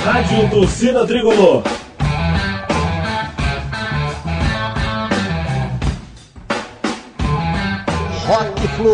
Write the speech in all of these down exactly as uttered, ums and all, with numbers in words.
Rádio Torcida Tricolor. Rock Flu.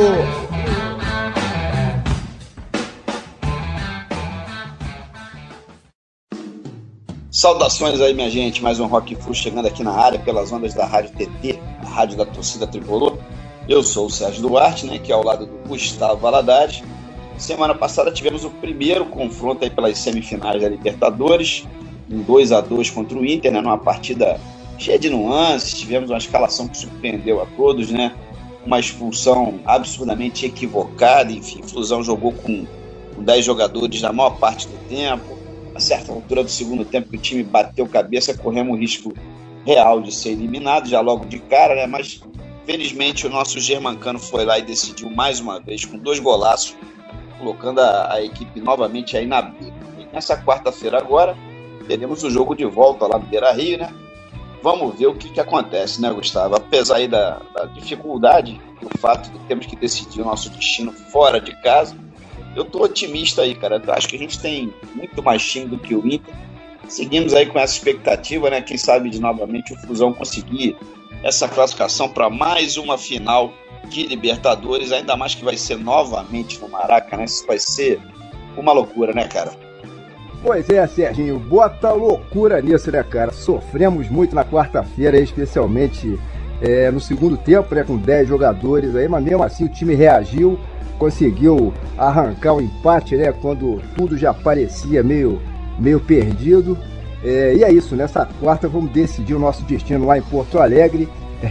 Saudações aí, minha gente, mais um Rock Flu chegando aqui na área pelas ondas da Rádio T T, a rádio da Torcida Tricolor. Eu sou o Sérgio Duarte, né, que é ao lado do Gustavo Valadares. Semana passada tivemos o primeiro confronto aí pelas semifinais da Libertadores, um dois a dois contra o Inter, né, numa partida cheia de nuances. Tivemos uma escalação que surpreendeu a todos, né, uma expulsão absurdamente equivocada. Enfim, Flusão jogou com, com dez jogadores na maior parte do tempo. A certa altura do segundo tempo que o time bateu cabeça, corremos o risco real de ser eliminado já logo de cara, né? Mas felizmente o nosso Germancano foi lá e decidiu mais uma vez com dois golaços, colocando a, a equipe novamente aí na briga. E nessa quarta-feira agora teremos o jogo de volta lá no Beira-Rio, né? Vamos ver o que, que acontece, né, Gustavo? Apesar aí da, da dificuldade, do fato de termos que decidir o nosso destino fora de casa, eu tô otimista aí, cara. Eu acho que a gente tem muito mais time do que o Inter. Seguimos aí com essa expectativa, né? Quem sabe de novamente o Flusão conseguir essa classificação para mais uma final de Libertadores, ainda mais que vai ser novamente no Maracanã, né? Isso vai ser uma loucura, né, cara? Pois é, Serginho, bota loucura nisso, né, cara? Sofremos muito na quarta-feira, especialmente é, no segundo tempo, né, com dez jogadores aí, mas mesmo assim o time reagiu, conseguiu arrancar o empate, né, quando tudo já parecia meio, meio perdido. É, e é isso, nessa quarta vamos decidir o nosso destino lá em Porto Alegre.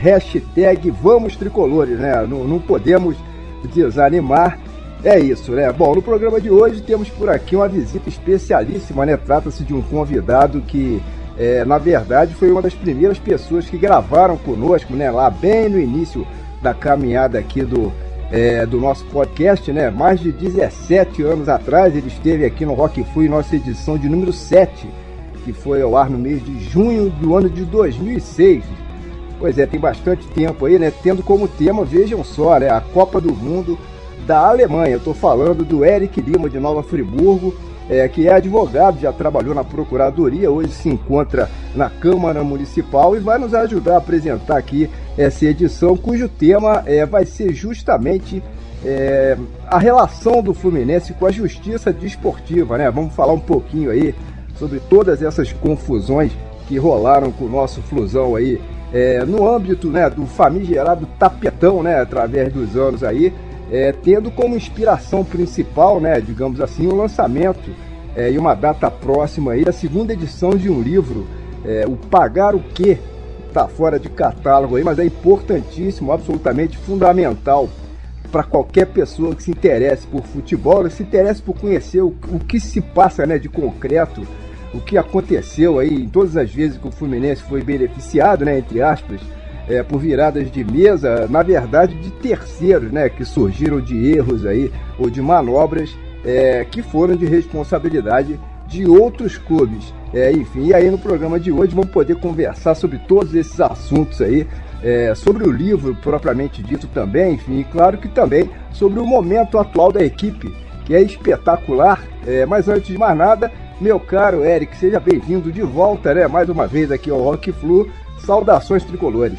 Hashtag Vamos Tricolores, né? Não, não podemos desanimar. É isso, né? Bom, no programa de hoje temos por aqui uma visita especialíssima, né? Trata-se de um convidado que, é, na verdade, foi uma das primeiras pessoas que gravaram conosco, né? Lá bem no início da caminhada aqui do, é, do nosso podcast, né? Mais de dezessete anos atrás, ele esteve aqui no Rock Flu em nossa edição de número sete, que foi ao ar no mês de junho do ano de dois mil e seis. Pois é, tem bastante tempo aí, né? Tendo como tema, vejam só, né? A Copa do Mundo da Alemanha. Eu estou falando do Eric Lima, de Nova Friburgo, é, que é advogado, já trabalhou na Procuradoria, hoje se encontra na Câmara Municipal e vai nos ajudar a apresentar aqui essa edição, cujo tema é, vai ser justamente é, a relação do Fluminense com a justiça desportiva, né? Vamos falar um pouquinho aí sobre todas essas confusões que rolaram com o nosso Flusão aí, é, no âmbito, né, do famigerado tapetão, né, através dos anos aí, é, tendo como inspiração principal, né, digamos assim, o lançamento é, e uma data próxima aí, a segunda edição de um livro, é, o Pagar o Quê? Está fora de catálogo aí, mas é importantíssimo, absolutamente fundamental para qualquer pessoa que se interesse por futebol, que se interesse por conhecer o, o que se passa, né, de concreto, o que aconteceu aí em todas as vezes que o Fluminense foi beneficiado, né, entre aspas, é, por viradas de mesa, na verdade de terceiros, né, que surgiram de erros aí, ou de manobras é, que foram de responsabilidade de outros clubes. É, enfim, e aí no programa de hoje vamos poder conversar sobre todos esses assuntos aí, é, sobre o livro propriamente dito também, enfim, e claro que também sobre o momento atual da equipe, que é espetacular. É, mas antes de mais nada, meu caro Eric, seja bem-vindo de volta, né? Mais uma vez aqui ao Rock Flu. Saudações tricolores.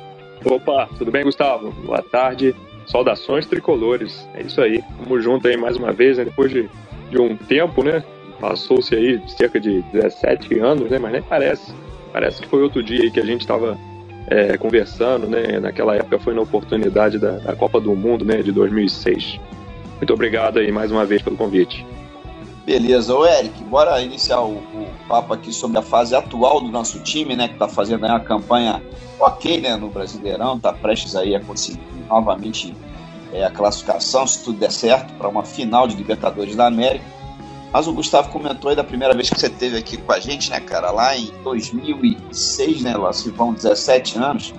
Opa, tudo bem, Gustavo? Boa tarde. Saudações tricolores. É isso aí. Vamos junto aí mais uma vez, né? Depois de, de um tempo, né? Passou-se aí cerca de dezessete anos, né? Mas nem parece. Parece que foi outro dia aí que a gente estava é, conversando, né? Naquela época foi na oportunidade da, da Copa do Mundo, né? De dois mil e seis. Muito obrigado aí mais uma vez pelo convite. Beleza, ô Eric, bora iniciar o, o papo aqui sobre a fase atual do nosso time, né, que está fazendo aí uma campanha ok, né, no Brasileirão, está prestes aí a conseguir novamente é, a classificação, se tudo der certo, para uma final de Libertadores da América. Mas o Gustavo comentou aí da primeira vez que você esteve aqui com a gente, né, cara, lá em dois mil e seis, né, lá se vão dezessete anos,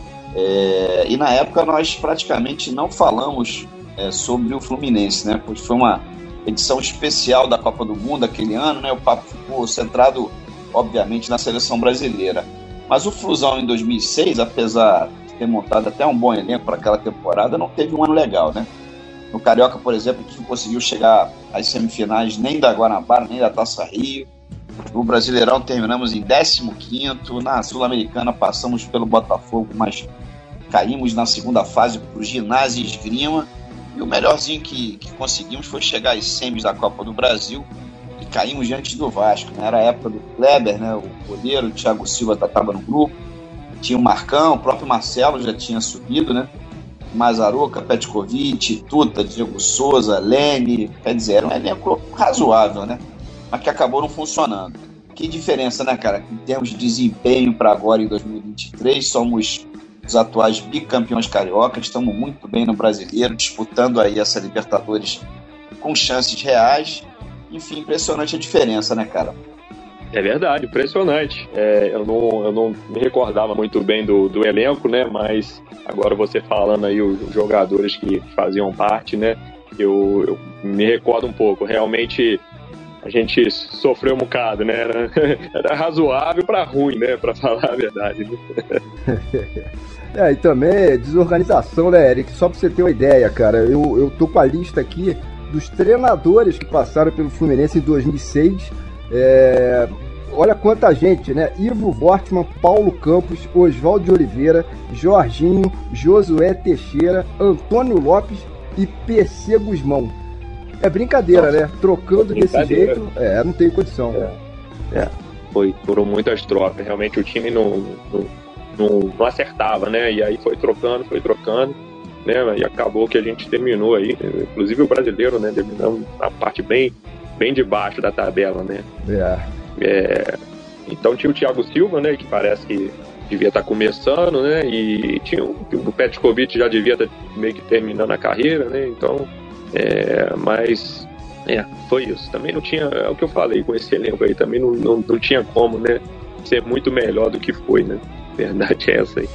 é, e na época nós praticamente não falamos é, sobre o Fluminense, né, pois foi uma edição especial da Copa do Mundo aquele ano, né? O papo ficou centrado, obviamente, na seleção brasileira. Mas o Flusão em dois mil e seis, apesar de ter montado até um bom elenco para aquela temporada, não teve um ano legal, né? No Carioca, por exemplo, que não conseguiu chegar às semifinais nem da Guanabara, nem da Taça Rio. No Brasileirão terminamos em décimo quinto, na Sul-Americana passamos pelo Botafogo, mas caímos na segunda fase para o Ginásio e Esgrima, e o melhorzinho que, que conseguimos foi chegar às semis da Copa do Brasil e caímos diante do Vasco, né? Era a época do Kleber, né? O goleiro, o Thiago Silva estava no grupo, tinha o Marcão, o próprio Marcelo já tinha subido, né? Mazaroca, Petkovic, Tuta, Diego Souza, Lene, quer dizer, era um elenco razoável, né? Mas que acabou não funcionando. Que diferença, né, cara? Em termos de desempenho para agora em dois mil e vinte e três, somos os atuais bicampeões cariocas, estamos muito bem no Brasileiro, disputando aí essa Libertadores com chances reais. Enfim, impressionante a diferença, né, cara? É verdade, impressionante. É, eu, não, eu não me recordava muito bem do, do elenco, né? Mas agora você falando aí os jogadores que faziam parte, né? Eu, eu me recordo um pouco. Realmente a gente sofreu um bocado, né? Era, era razoável para ruim, né? Para falar a verdade. Né? É, e também desorganização, né, Eric? Só para você ter uma ideia, cara, eu, eu tô com a lista aqui dos treinadores que passaram pelo Fluminense em dois mil e seis. É, olha quanta gente, né? Ivo Wortmann, Paulo Campos, Oswaldo de Oliveira, Jorginho, Josué Teixeira, Antônio Lopes e P C Guzmão. É brincadeira, Nossa, né? Trocando brincadeira. Desse jeito, é, não tem condição. É, é. Foi, foram muitas trocas. Realmente o time não, não, não, não acertava, né? E aí foi trocando, foi trocando, né? E acabou que a gente terminou aí, inclusive o brasileiro, né? Terminamos a parte bem bem debaixo da tabela, né? É. É, então tinha o Thiago Silva, né? Que parece que devia estar começando, né? E tinha o, o Petkovic já devia estar meio que terminando a carreira, né? Então, é, mas é, foi isso. Também não tinha, é o que eu falei com esse elenco aí, também não, não, não tinha como, né? Ser muito melhor do que foi, né? Verdade é essa aí.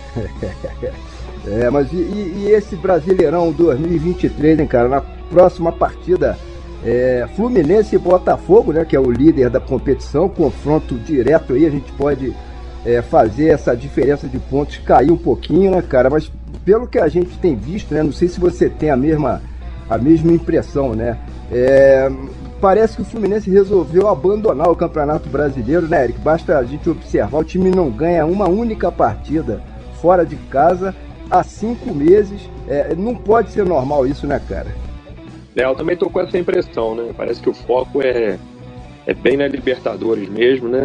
É, mas e, e esse Brasileirão dois mil e vinte e três, hein, cara? Na próxima partida, É, Fluminense e Botafogo, né, que é o líder da competição, confronto direto aí, a gente pode é, fazer essa diferença de pontos cair um pouquinho, né, cara, mas pelo que a gente tem visto, né, não sei se você tem a mesma, a mesma impressão, né, é, parece que o Fluminense resolveu abandonar o Campeonato Brasileiro, né, Eric? Basta a gente observar, o time não ganha uma única partida fora de casa há cinco meses, é, não pode ser normal isso, né, cara? É, eu também tô com essa impressão, né? Parece que o foco é, é bem na Libertadores mesmo, né?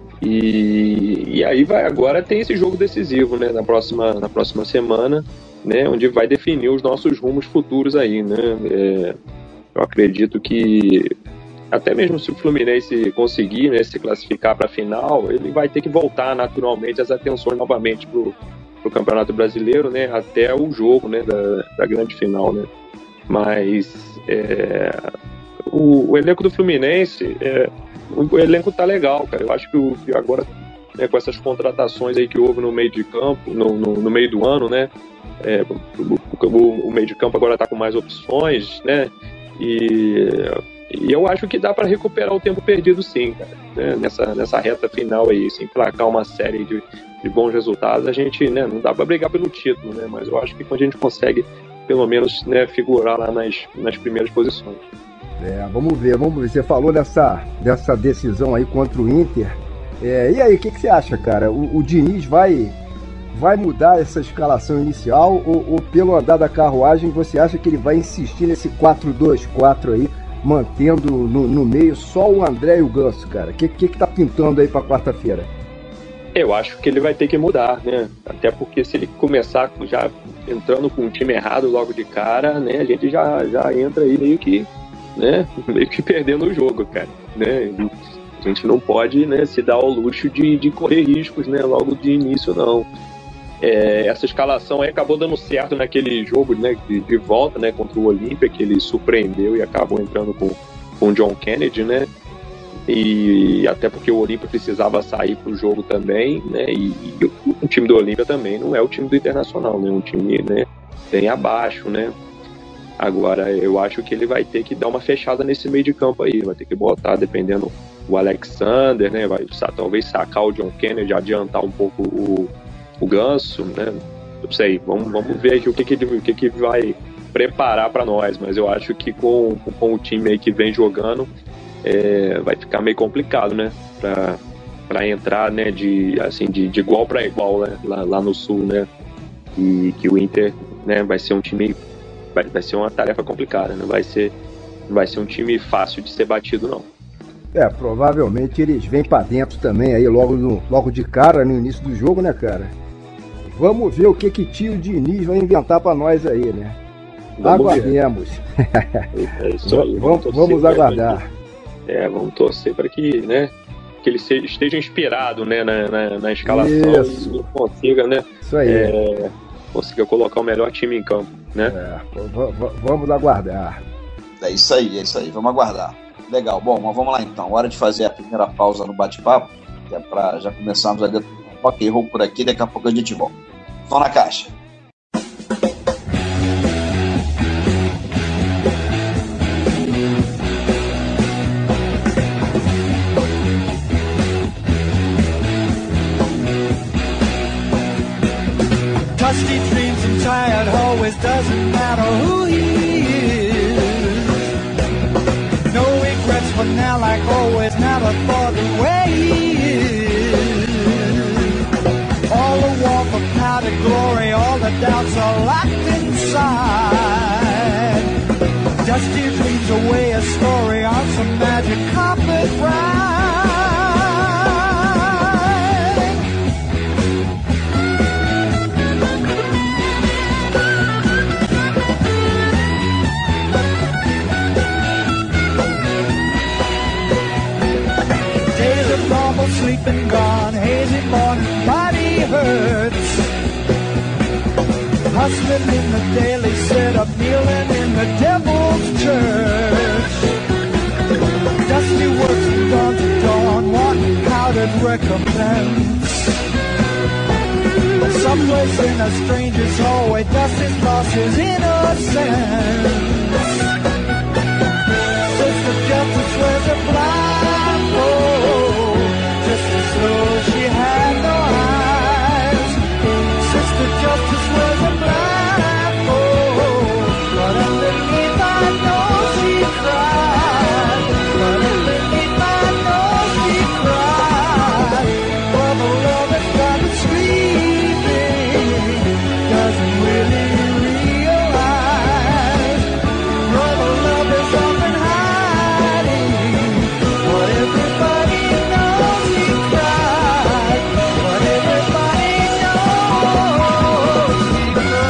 E, e aí vai agora tem esse jogo decisivo, né? Na próxima, na próxima semana, né? Onde vai definir os nossos rumos futuros aí, né? É, eu acredito que até mesmo se o Fluminense conseguir, né, se classificar para a final, ele vai ter que voltar naturalmente as atenções novamente pro, pro Campeonato Brasileiro, né? Até o jogo, né? Da, da grande final, né? Mas é, o, o elenco do Fluminense, é, o, o elenco tá legal, cara. Eu acho que, o, que agora, né, com essas contratações aí que houve no meio de campo, no, no, no meio do ano, né? É, o, o, o meio de campo agora tá com mais opções, né? E, e eu acho que dá para recuperar o tempo perdido, sim, cara, né? Nessa, nessa reta final aí, se emplacar uma série de, de bons resultados, a gente, né, não dá para brigar pelo título, né? Mas eu acho que quando a gente consegue pelo menos, né, figurar lá nas, nas primeiras posições. É, vamos ver, vamos ver. Você falou dessa, dessa decisão aí contra o Inter. É, e aí, o que, que você acha, cara? O, o Diniz vai, vai mudar essa escalação inicial ou, ou pelo andar da carruagem você acha que ele vai insistir nesse quatro dois quatro aí, mantendo no, no meio só o André e o Ganso, cara? O que, que, que tá pintando aí pra quarta-feira? Eu acho que ele vai ter que mudar, né? Até porque se ele começar já entrando com um time errado logo de cara, né? A gente já, já entra aí meio que, né? Meio que perdendo o jogo, cara, né? A gente não pode, né, se dar ao luxo de, de correr riscos, né? Logo de início, não. É, essa escalação aí acabou dando certo naquele jogo, né? De, de volta, né? Contra o Olímpia, que ele surpreendeu e acabou entrando com, com o John Kennedy, né? E até porque o Olímpia precisava sair para o jogo também, né? E, e o time do Olímpia também não é o time do Internacional, né? Um time, né, bem abaixo, né? Agora eu acho que ele vai ter que dar uma fechada nesse meio de campo aí, vai ter que botar, dependendo, o Alexander, né? Vai talvez sacar o John Kennedy, adiantar um pouco o, o Ganso, né? Não sei, vamos, vamos ver aqui o que, que, ele, o que, que vai preparar para nós, mas eu acho que com, com o time aí que vem jogando, é, vai ficar meio complicado, né? Pra, pra entrar, né, de, assim, de, de igual para igual, né? Lá, lá no Sul, né? E que o Inter, né, vai ser um time, vai, vai ser uma tarefa complicada, não vai ser, não vai ser um time fácil de ser batido, não. É, provavelmente eles vêm pra dentro também aí logo, no, logo de cara no início do jogo, né, cara? Vamos ver o que que tio Diniz vai inventar pra nós aí, né? Vamos Aguardemos. É isso aí, vamos, vamos, vamos aguardar. É, vamos torcer para que, né, que ele seja, esteja inspirado, né, na, na, na escalação isso. E consiga, né, isso aí. É, consiga colocar o melhor time em campo, né? É, vamos aguardar. É isso aí, é isso aí, vamos aguardar. Legal, bom, mas vamos lá então. Hora de fazer a primeira pausa no bate-papo, que é para já começarmos a dentro do rock and roll por aqui, daqui a pouco a gente volta. Som na caixa. Dusty dreams and tired always doesn't matter who he is. No regrets for now, like always, never thought the way he is. All the warmth of powdered glory, all the doubts are locked inside. Dusty dreams away a story on some magic carpet ride. Normal sleeping gone, hazy morning, body hurts. Hustling in the daily setup, kneeling in the devil's church. Dusty works from dawn to dawn, wanting powdered recompense. Someplace in a stranger's hallway, Dusty's lost his innocence. Sister Justice wears a blindfold, just as though she had no eyes. Sister Justice wears a blindfold, but underneath I know she cried. But underneath I know she cried. For the love that got her screaming doesn't really realize. For the love is often hiding. What everybody knows she cried. What everybody knows she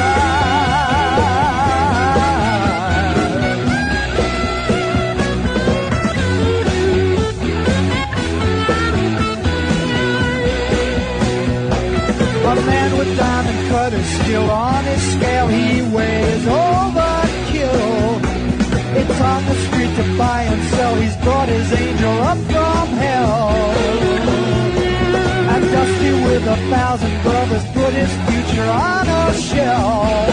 cried. A man with diamond cutters still on his scale. He weighs overkill. It's on the street to buy and sell. He's brought his angel up from hell. And Dusty with a thousand brothers put his future on a shelf.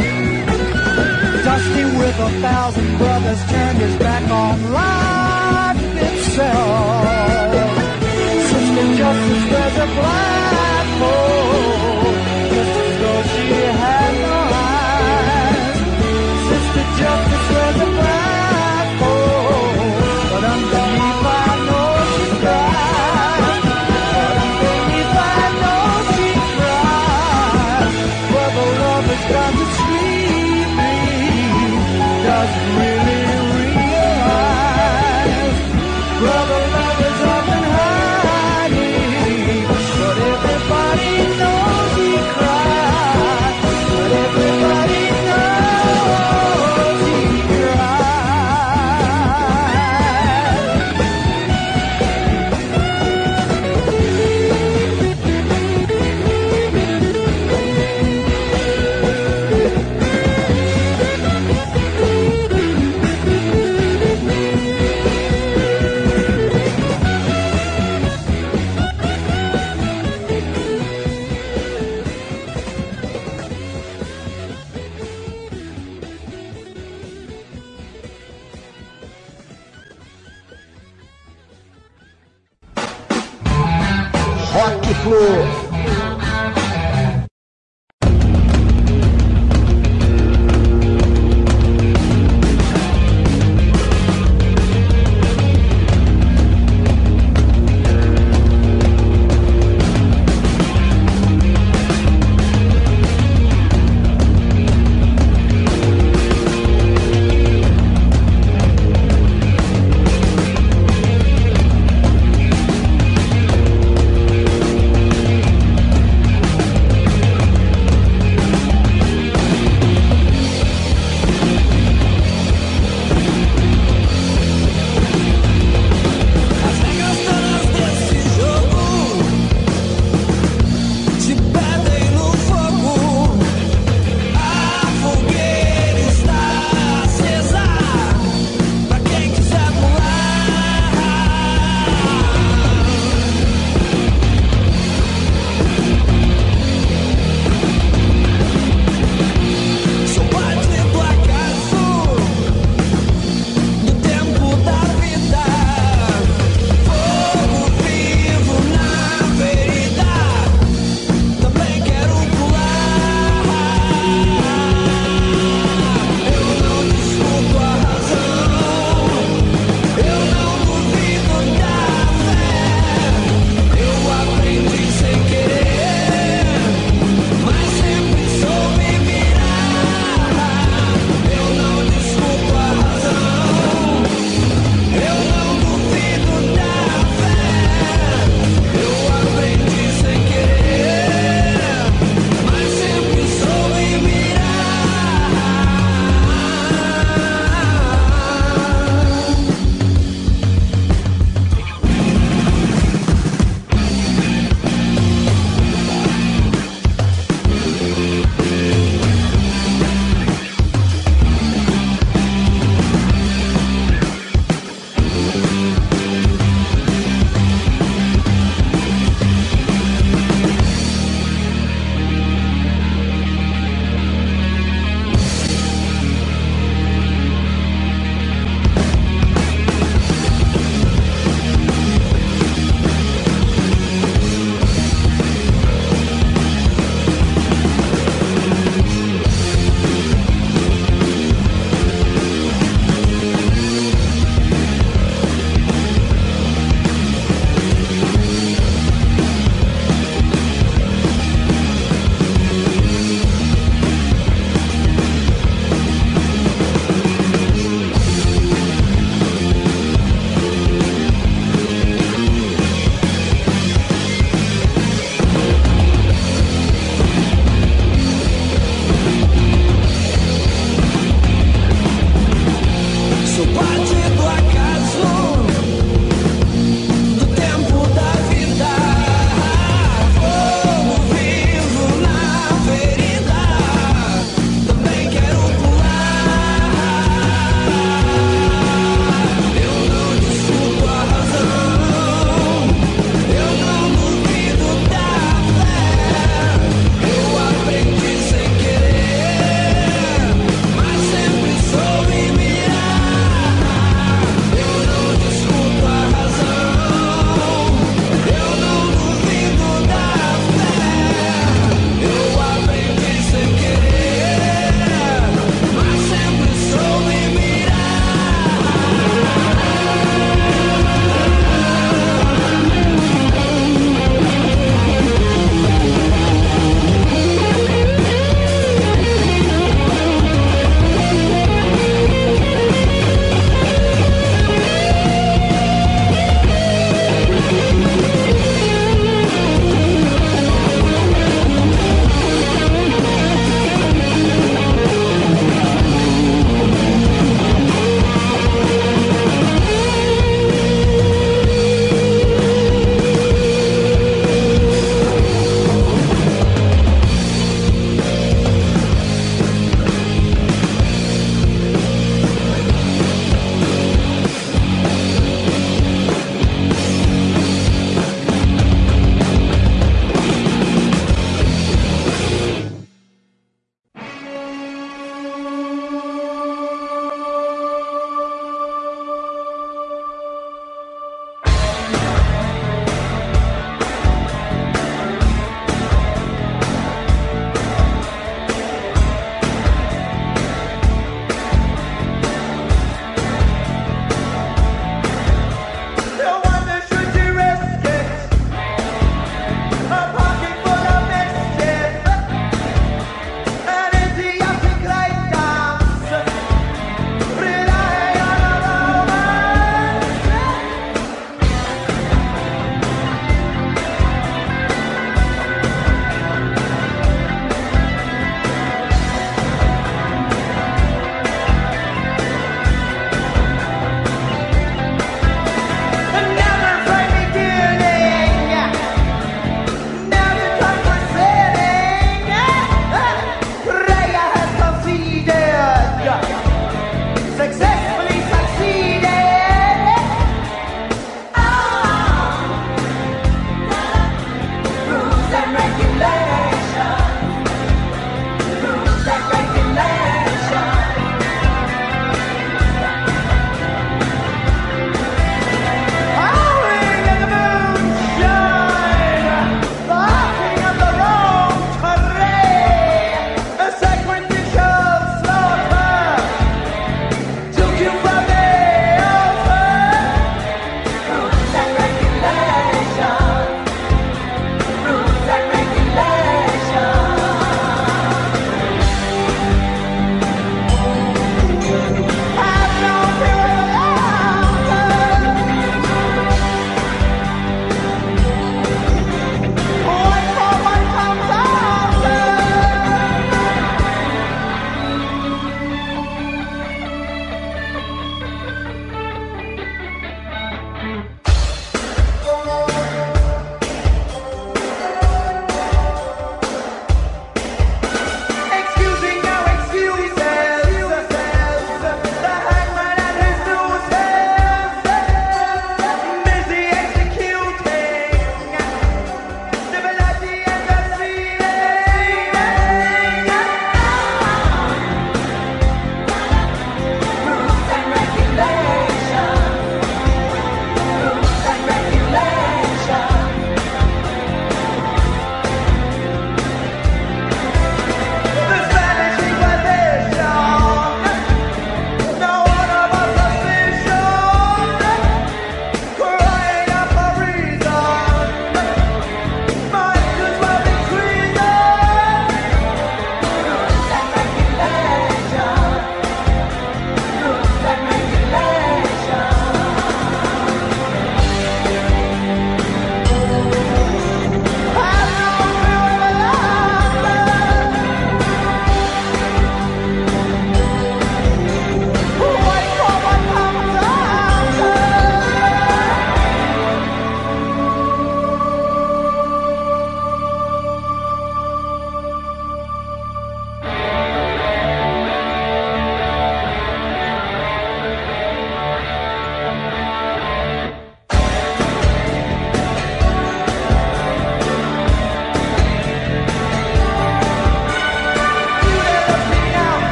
Dusty with a thousand brothers turned his back on life itself. Sister Justice wears a blindfold, just as though she had no eyes. Sister Justice wears a blindfold, but underneath I know she cries. But underneath I know she cries. But the love has got to screaming, doesn't really realize. Brother love is often hiding, but everybody knows he cried. But everybody knows he Rock Flu.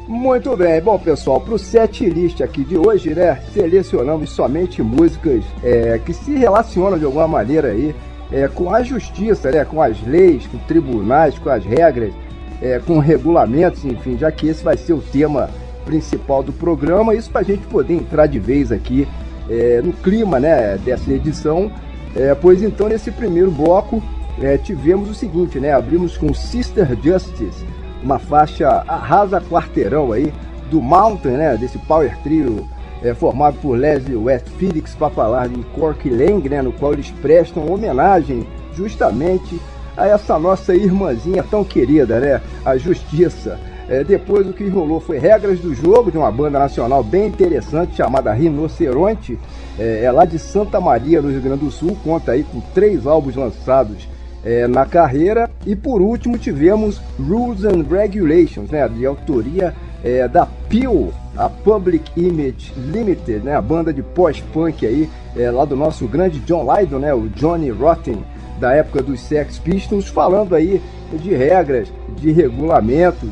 Muito bem, bom pessoal, para o set list aqui de hoje, né, selecionamos somente músicas é, que se relacionam de alguma maneira aí é, com a justiça, né, com as leis, com tribunais, com as regras, é, com regulamentos, enfim, já que esse vai ser o tema principal do programa, isso para a gente poder entrar de vez aqui é, no clima, né, dessa edição, é, pois então nesse primeiro bloco é, tivemos o seguinte, né, abrimos com Sister Justice, uma faixa arrasa quarteirão aí do Mountain, né, desse power trio é, formado por Leslie West, Felix Pappalardi e Corky Lang, né, no qual eles prestam homenagem justamente a essa nossa irmãzinha tão querida, né, a Justiça. É, depois o que rolou foi Regras do Jogo, de uma banda nacional bem interessante chamada Rinoceronte, é, é lá de Santa Maria, no Rio Grande do Sul, conta aí com três álbuns lançados É, na carreira. E por último tivemos Rules and Regulations, né, de autoria é, da P I L, a Public Image Limited, né, a banda de pós-punk aí, é, lá do nosso grande John Lydon, né, o Johnny Rotten, da época dos Sex Pistols, falando aí de regras, de regulamentos,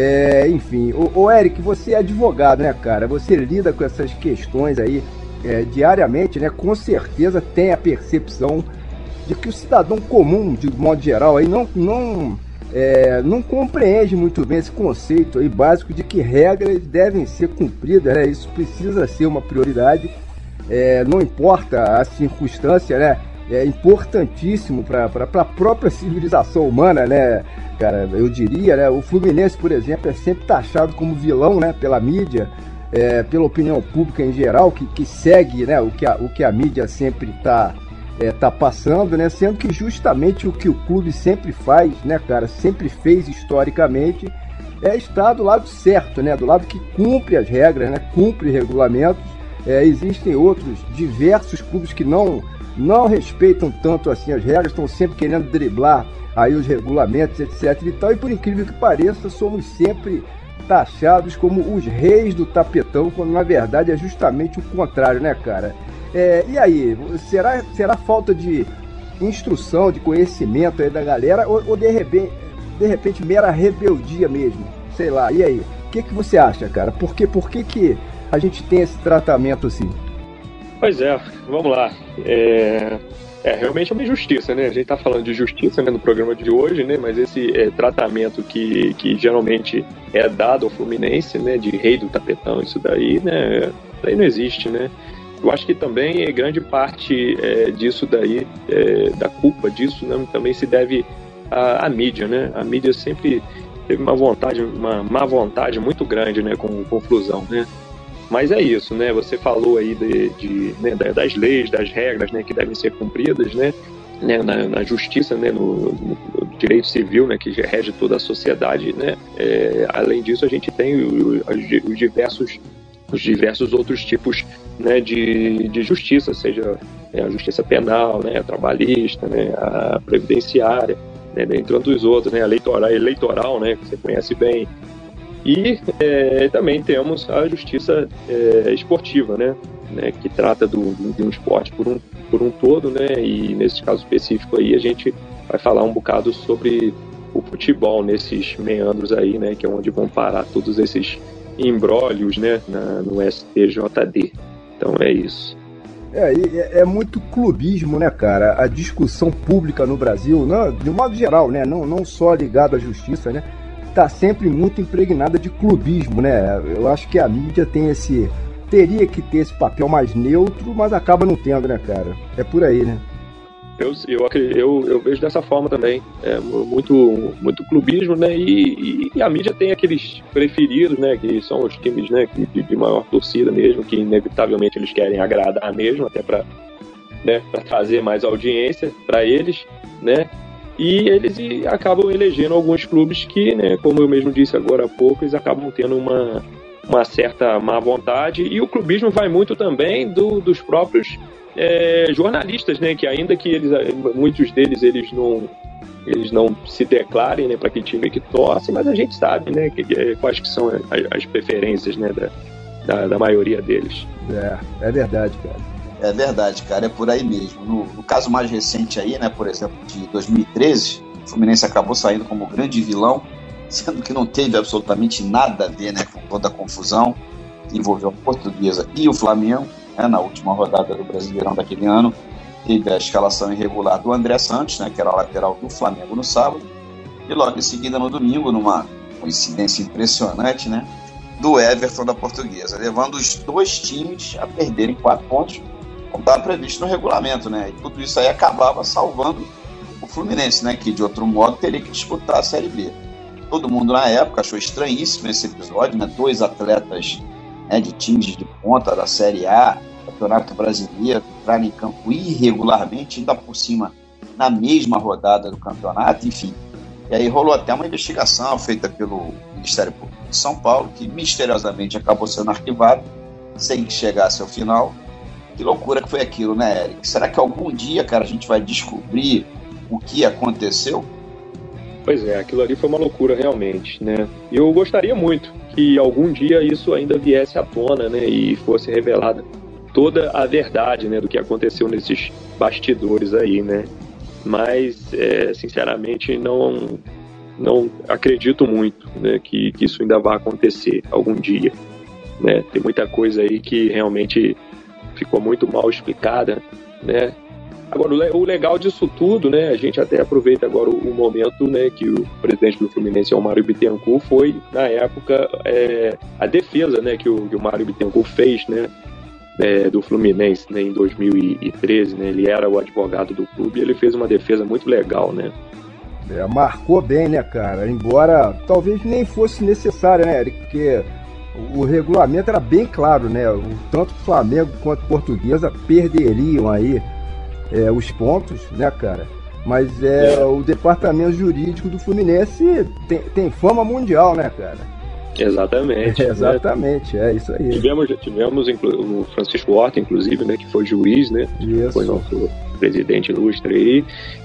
é, enfim. Ô, ô Eric, você é advogado, né, cara? Você lida com essas questões aí é, diariamente, né? Com certeza tem a percepção de que o cidadão comum, de modo geral, aí não, não, é, não compreende muito bem esse conceito aí básico de que regras devem ser cumpridas, né? Isso precisa ser uma prioridade, é, não importa a circunstância, né? É importantíssimo para a própria civilização humana, né, cara? Eu diria, né? O Fluminense, por exemplo, é sempre taxado como vilão, né, pela mídia, é, pela opinião pública em geral, que, que segue, né, o, que a, o que a mídia sempre está É, tá passando, né? Sendo que justamente o que o clube sempre faz, né, cara, sempre fez historicamente, é estar do lado certo, né? Do lado que cumpre as regras, né? Cumpre regulamentos. É, existem outros diversos clubes que não, não respeitam tanto assim as regras, estão sempre querendo driblar aí os regulamentos, etc e tal, e por incrível que pareça, somos sempre taxados como os reis do tapetão, quando na verdade é justamente o contrário, né, cara? É, e aí, será, será falta de instrução, de conhecimento aí da galera, ou, ou de, repente, de repente mera rebeldia mesmo? Sei lá, e aí? O que, que você acha, cara? Por que, por que, que a gente tem esse tratamento assim? Pois é, vamos lá. É, é realmente uma injustiça, né? A gente tá falando de justiça, né, no programa de hoje, né? Mas esse é, tratamento que, que geralmente é dado ao Fluminense, né? De rei do tapetão, isso daí, né? Isso daí não existe, né? Eu acho que também grande parte é, disso daí, é, da culpa disso, né, também se deve à, à mídia, né? A mídia sempre teve uma vontade, uma má vontade muito grande, né, com confusão, né? Mas é isso, né? Você falou aí de, de, né, das leis, das regras, né, que devem ser cumpridas, né? né na, na justiça, né, no, no, no direito civil, né, que rege toda a sociedade, né? É, além disso, a gente tem os, os diversos os diversos outros tipos, né, de, de justiça, seja é, a justiça penal, né, a trabalhista, né, a previdenciária, né, entre outros outros, né, a eleitoral, eleitoral, né, que você conhece bem. E é, também temos a justiça é, esportiva, né, né, que trata do, de um esporte por um, por um todo, né, e nesse caso específico aí a gente vai falar um bocado sobre o futebol nesses meandros aí, né, que é onde vão parar todos esses embrólios, né, na, no S T J D. Então é isso. É, é, é muito clubismo, né, cara? A discussão pública no Brasil, não, de um modo geral, né, não, não só ligado à justiça, né, tá sempre muito impregnada de clubismo, né? Eu acho que a mídia tem esse, teria que ter esse papel mais neutro, mas acaba não tendo, né, cara? É por aí, né? Eu, eu, eu, eu vejo dessa forma também, é muito, muito clubismo, né, e, e a mídia tem aqueles preferidos, né, que são os times, né, de, de maior torcida mesmo, que inevitavelmente eles querem agradar mesmo, até para, né, para trazer mais audiência para eles, né, e eles acabam elegendo alguns clubes que, né, como eu mesmo disse agora há pouco, eles acabam tendo uma, uma certa má vontade, e o clubismo vai muito também do, dos próprios É, jornalistas, né, que ainda que eles, muitos deles eles não, eles não se declarem, né, para que time que torce, mas a gente sabe, né, que, que, quais que são as, as preferências, né, da, da, da maioria deles. É, é verdade, cara. É verdade, cara, é por aí mesmo. No, no caso mais recente aí, né, por exemplo, de dois mil e treze, o Fluminense acabou saindo como grande vilão, sendo que não teve absolutamente nada a ver, né, com toda a confusão que envolveu a Portuguesa e o Flamengo, né, na última rodada do Brasileirão daquele ano. Teve a escalação irregular do André Santos, né, que era o lateral do Flamengo no sábado, e logo em seguida no domingo, numa coincidência impressionante, né, do Everton da Portuguesa, levando os dois times a perderem quatro pontos, como estava previsto no regulamento, né, e tudo isso aí acabava salvando o Fluminense, né, que de outro modo teria que disputar a Série B. Todo mundo na época achou estranhíssimo esse episódio, né, dois atletas, né, de times de ponta da Série A, Campeonato Brasileiro, entraram em campo irregularmente, ainda por cima na mesma rodada do campeonato, enfim. E aí rolou até uma investigação feita pelo Ministério Público de São Paulo, que misteriosamente acabou sendo arquivado, sem que chegasse ao final. Que loucura que foi aquilo, né, Eric? Será que algum dia, cara, a gente vai descobrir o que aconteceu? Pois é, aquilo ali foi uma loucura realmente, né? E eu gostaria muito que algum dia isso ainda viesse à tona, né, e fosse revelada toda a verdade, né, do que aconteceu nesses bastidores aí, né? Mas, é, sinceramente, não, não acredito muito, né, que, que isso ainda vai acontecer algum dia, né? Tem muita coisa aí que realmente ficou muito mal explicada, né? Agora, o legal disso tudo, né, a gente até aproveita agora o, o momento, né, que o presidente do Fluminense, o Mário Bittencourt, foi, na época, é, a defesa, né, que o, que o Mário Bittencourt fez, né, É, do Fluminense, né, em dois mil e treze, né, ele era o advogado do clube e ele fez uma defesa muito legal, né? É, marcou bem, né, cara? Embora talvez nem fosse necessário, né, Eric? Porque o regulamento era bem claro, né? O, tanto o Flamengo quanto a Portuguesa perderiam aí é, os pontos, né, cara? Mas é, é. o departamento jurídico do Fluminense tem, tem fama mundial, né, cara? Exatamente. É, exatamente, né? É isso aí. Tivemos, tivemos o Francisco Horta, inclusive, né, que foi juiz, né? Isso. Foi nosso presidente ilustre aí.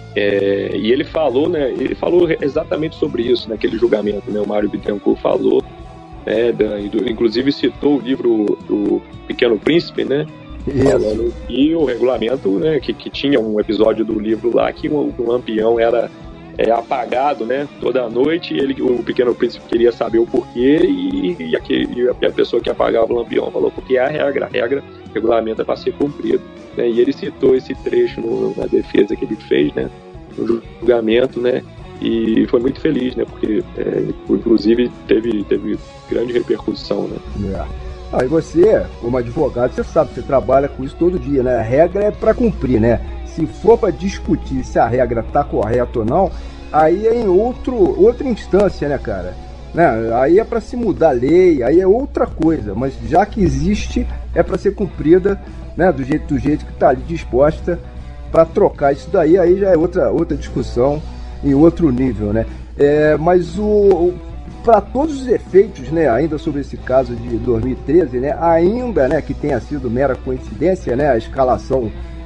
É, e ele falou, né? Ele falou exatamente sobre isso naquele julgamento, né? O Mário Bittencourt falou, né, da, do, inclusive citou o livro do Pequeno Príncipe, né? Isso. Falando que o regulamento, né? Que, que tinha um episódio do livro lá que o, o Lampião era É, apagado, né, toda a noite, e ele, o Pequeno Príncipe queria saber o porquê, e, e, aquele, e a pessoa que apagava o Lampião falou, porque é a regra, a regra, o regulamento é para ser cumprido, né, e ele citou esse trecho no, na defesa que ele fez, né, no julgamento, né, e foi muito feliz, né, porque é, inclusive teve, teve grande repercussão, né. É. Ah, e você, como advogado, você sabe, você trabalha com isso todo dia, né, a regra é para cumprir, né. Se for para discutir se a regra está correta ou não, aí é em outro, outra instância, né, cara? Né? Aí é para se mudar a lei, aí é outra coisa, mas já que existe, é para ser cumprida, né, do jeito, do jeito que está ali disposta. Para trocar isso daí, aí já é outra, outra discussão em outro nível, né? É, mas o, o para todos os efeitos, né, ainda sobre esse caso de dois mil e treze, né, ainda, né, que tenha sido mera coincidência, né, a escalação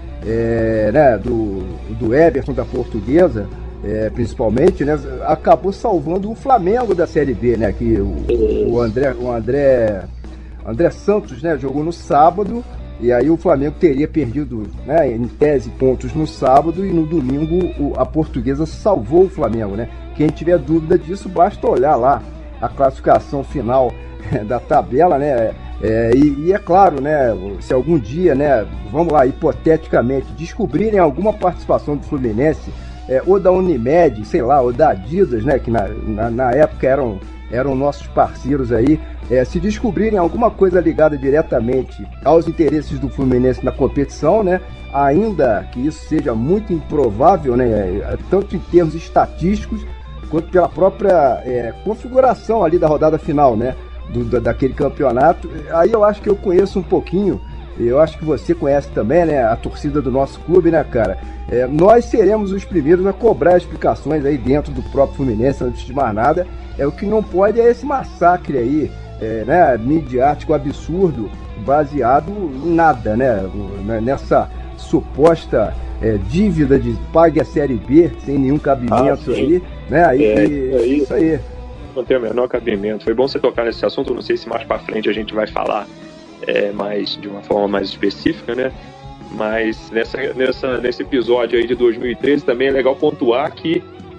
É, né, do, do Everton da Portuguesa, é, principalmente, né, acabou salvando o Flamengo da Série B, né, que o, o André, o André, André Santos, né, jogou no sábado, e aí o Flamengo teria perdido, né, em tese, pontos no sábado, e no domingo o, a Portuguesa salvou o Flamengo, né. Quem tiver dúvida disso, basta olhar lá a classificação final da tabela, né. É, e, e é claro, né, se algum dia, né, vamos lá, hipoteticamente, descobrirem alguma participação do Fluminense, é, ou da Unimed, sei lá, ou da Adidas, né, que na, na, na época eram, eram nossos parceiros aí, é, se descobrirem alguma coisa ligada diretamente aos interesses do Fluminense na competição, né, ainda que isso seja muito improvável, né, tanto em termos estatísticos, quanto pela própria é, configuração ali da rodada final, né, Do, daquele campeonato, aí eu acho que eu conheço um pouquinho, eu acho que você conhece também, né, a torcida do nosso clube, né, cara, é, nós seremos os primeiros a cobrar explicações aí dentro do próprio Fluminense, antes de mais nada. É, o que não pode é esse massacre aí, é, né, midiático absurdo, baseado em nada, né, nessa suposta é, dívida de pague a Série B, sem nenhum cabimento, ah, aí, né, aí, é, e, isso aí. Não tem o menor cabimento. Foi bom você tocar nesse assunto, não sei se mais pra frente a gente vai falar é, mais, de uma forma mais específica, né? Mas nessa, nessa, nesse episódio aí de dois mil e treze também é legal pontuar que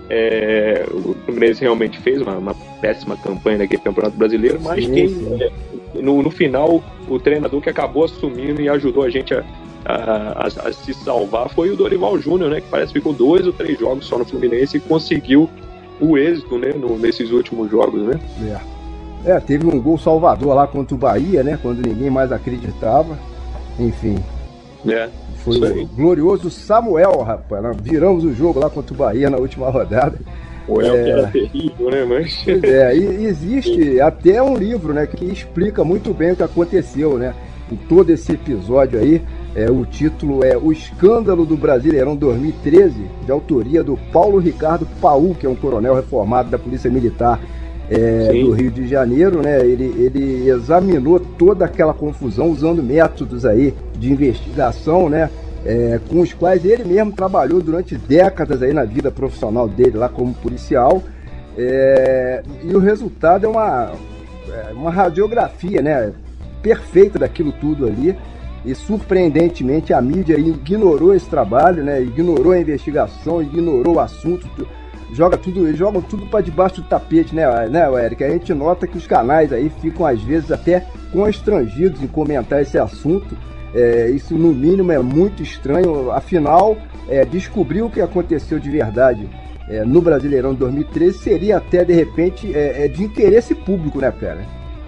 É, o Fluminense realmente fez uma, uma péssima campanha naquele Campeonato Brasileiro, mas sim, quem, sim. É, no, no final, o treinador que acabou assumindo e ajudou a gente a, a, a, a se salvar foi o Dorival Júnior, né, que parece que ficou dois ou três jogos só no Fluminense e conseguiu o êxito, né, no, nesses últimos jogos, né? É. é, teve um gol salvador lá contra o Bahia, né, quando ninguém mais acreditava, enfim. É. Foi o glorioso Samuel, rapaz. Nós viramos o jogo lá contra o Bahia na última rodada. O El que era terrível, né, mas... Pois é, e existe até um livro, né, que explica muito bem o que aconteceu, né, em todo esse episódio aí. É, o título é O Escândalo do Brasileirão dois mil e treze, de autoria do Paulo Ricardo Paul, que é um coronel reformado da Polícia Militar é, do Rio de Janeiro, né? Ele, ele examinou toda aquela confusão usando métodos aí de investigação, né? É, com os quais ele mesmo trabalhou durante décadas aí na vida profissional dele lá como policial, é, e o resultado é uma, é uma radiografia, né, perfeita daquilo tudo ali, e surpreendentemente a mídia ignorou esse trabalho, né, ignorou a investigação, ignorou o assunto, joga tudo, eles jogam tudo para debaixo do tapete, né, né, Eric? A gente nota que os canais aí ficam às vezes até constrangidos em comentar esse assunto. É, isso no mínimo é muito estranho, afinal, é, descobrir o que aconteceu de verdade é, no Brasileirão de dois mil e treze seria até de repente é, é de interesse público, né, cara?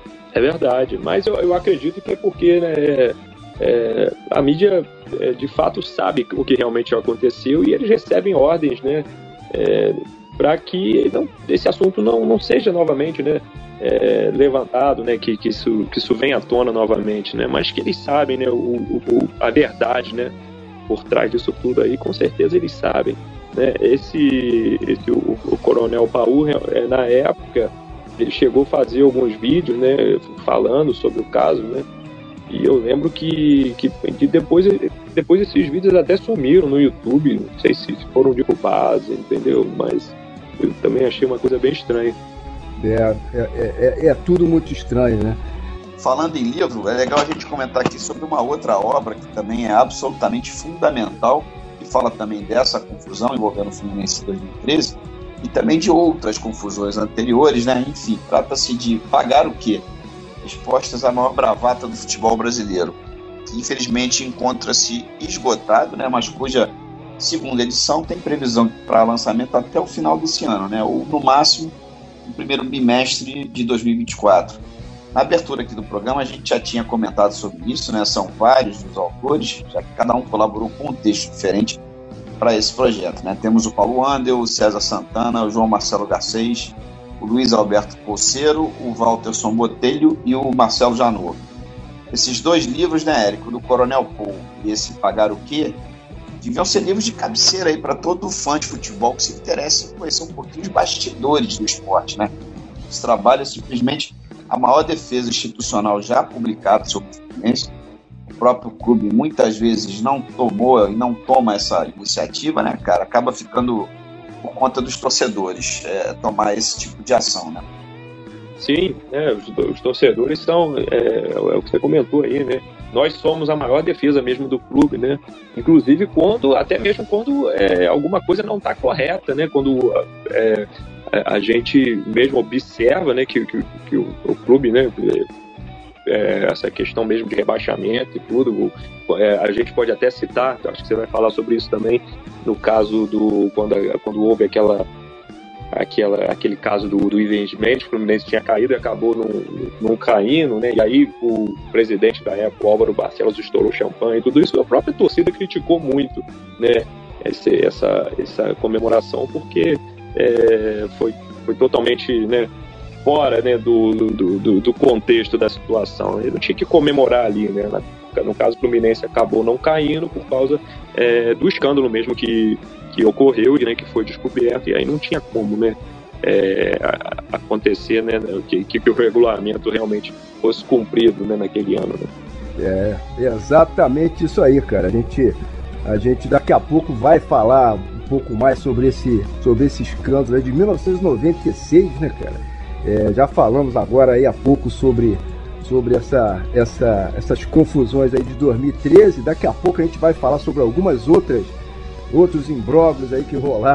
É verdade, mas eu, eu acredito que é porque, né, é, é, a mídia é, de fato sabe o que realmente aconteceu e eles recebem ordens, né, é, para que não, esse assunto não, não seja novamente, né, É, levantado, né, que, que, isso, que isso venha à tona novamente, né, mas que eles sabem, né, o, o, a verdade, né, por trás disso tudo aí, com certeza eles sabem, né, esse, esse o, o Coronel Paul, é, na época, ele chegou a fazer alguns vídeos, né, falando sobre o caso, né, e eu lembro que, que, que depois, depois esses vídeos até sumiram no YouTube, não sei se foram derrubados, entendeu, mas eu também achei uma coisa bem estranha. É, é, é, é tudo muito estranho, né? Falando em livro, é legal a gente comentar aqui sobre uma outra obra que também é absolutamente fundamental, que fala também dessa confusão envolvendo o Fluminense em dois mil e treze e também de outras confusões anteriores, né? Enfim, trata-se de Pagar o Quê? Respostas à maior bravata do futebol brasileiro, que infelizmente encontra-se esgotado, né? Mas cuja segunda edição tem previsão para lançamento até o final desse ano, né? Ou no máximo no primeiro bimestre de dois mil e vinte e quatro. Na abertura aqui do programa a gente já tinha comentado sobre isso, né? São vários os autores, já que cada um colaborou com um texto diferente para esse projeto, né? Temos o Paulo Andel, o César Santana, o João Marcelo Garcês, o Luiz Alberto Poceiro, o Walterson Botelho e o Marcelo Janot. Esses dois livros, né, Érico, do Coronel Paul e esse Pagar o Quê? Deviam ser livros de cabeceira aí para todo fã de futebol que se interesse em conhecer um pouquinho os bastidores do esporte, né? Esse trabalho é simplesmente a maior defesa institucional já publicada sobre o Fluminense. O próprio clube muitas vezes não tomou e não toma essa iniciativa, né, cara? Acaba ficando por conta dos torcedores é, tomar esse tipo de ação, né? Sim, né, os, os torcedores são, é, é o que você comentou aí, né? Nós somos a maior defesa mesmo do clube, né? Inclusive quando, até mesmo quando é, alguma coisa não está correta, né? Quando é, a gente mesmo observa, né, que, que, que o, o clube, né, é, essa questão mesmo de rebaixamento e tudo, é, a gente pode até citar, acho que você vai falar sobre isso também, no caso do quando, quando houve aquela Aquela, aquele caso do, do investimento, o Fluminense tinha caído e acabou não, não caindo, né? E aí o presidente da época, o Álvaro Barcelos, estourou champanhe e tudo isso. A própria torcida criticou muito, né, esse, essa, essa comemoração, porque é, foi, foi totalmente, né, fora, né, do, do, do, do contexto da situação. Ele não tinha que comemorar ali, né? No caso, o Fluminense acabou não caindo por causa é, do escândalo mesmo que que ocorreu e, né, que foi descoberto, e aí não tinha como, né, é, acontecer, né, que, que o regulamento realmente fosse cumprido, né, naquele ano, né? É, exatamente isso aí, cara. A gente, a gente daqui a pouco vai falar um pouco mais sobre esse, sobre esse escândalo aí de mil novecentos e noventa e seis, né, cara? É, já falamos agora aí há pouco sobre, sobre essa, essa, essas confusões aí de dois mil e treze. Daqui a pouco a gente vai falar sobre algumas outras outros imbróglios aí que rolaram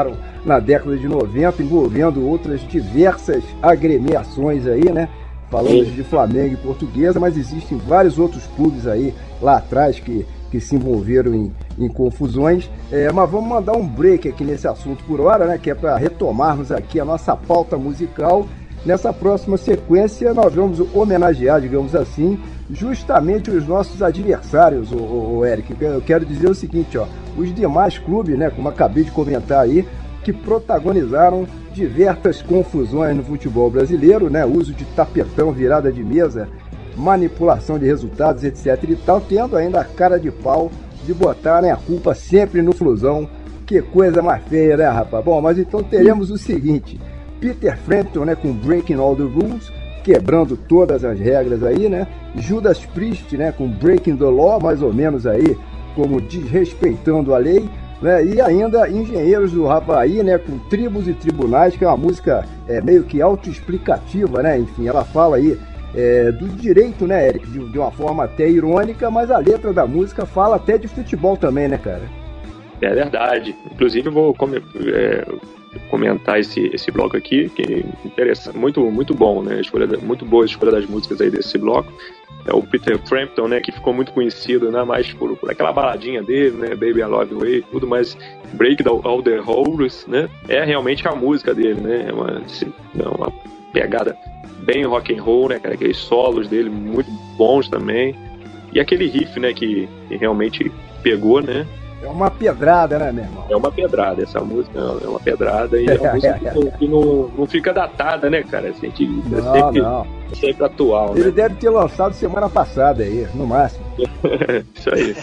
na década de noventa, envolvendo outras diversas agremiações aí, né? Falamos de Flamengo e Portuguesa, mas existem vários outros clubes aí lá atrás que, que se envolveram em, em confusões. É, mas vamos mandar um break aqui nesse assunto por hora, né? Que é para retomarmos aqui a nossa pauta musical. Nessa próxima sequência, nós vamos homenagear, digamos assim, justamente os nossos adversários, o, o, o Eric. Eu quero dizer o seguinte, ó, os demais clubes, né? Como acabei de comentar aí, que protagonizaram diversas confusões no futebol brasileiro, né? Uso de tapetão, virada de mesa, manipulação de resultados, etc e tal, tendo ainda a cara de pau de botar, né, a culpa sempre no Flusão. Que coisa mais feia, né, rapaz? Bom, mas então teremos o seguinte: Peter Frampton, né, com Breaking All the Rules, quebrando todas as regras aí, né? Judas Priest, né, com Breaking the Law, mais ou menos aí, como desrespeitando a lei. Né, e ainda Engenheiros do Havaí, né, com Tribos e Tribunais, que é uma música é, meio que autoexplicativa, né? Enfim, ela fala aí é, do direito, né, Eric, de, de uma forma até irônica, mas a letra da música fala até de futebol também, né, cara? É verdade. Inclusive eu vou come, é, comentar esse, esse bloco aqui, que é interessante, muito, muito bom, né? A escolha, muito boa a escolha das músicas aí desse bloco. É o Peter Frampton, né, que ficou muito conhecido, né, mais por, por aquela baladinha dele, né, Baby I Love You Way, tudo, mas Break All the Rules, né, é realmente a música dele, né, é uma, uma pegada bem rock and roll, né, cara, aqueles solos dele muito bons também, e aquele riff, né, que, que realmente pegou, né. É uma pedrada, né, meu irmão? É uma pedrada, essa música é uma pedrada e é uma música que, não, que não, não fica datada, né, cara? Assim, que não, é sempre, não. É sempre atual. Ele né? deve ter lançado semana passada aí, no máximo. Isso aí.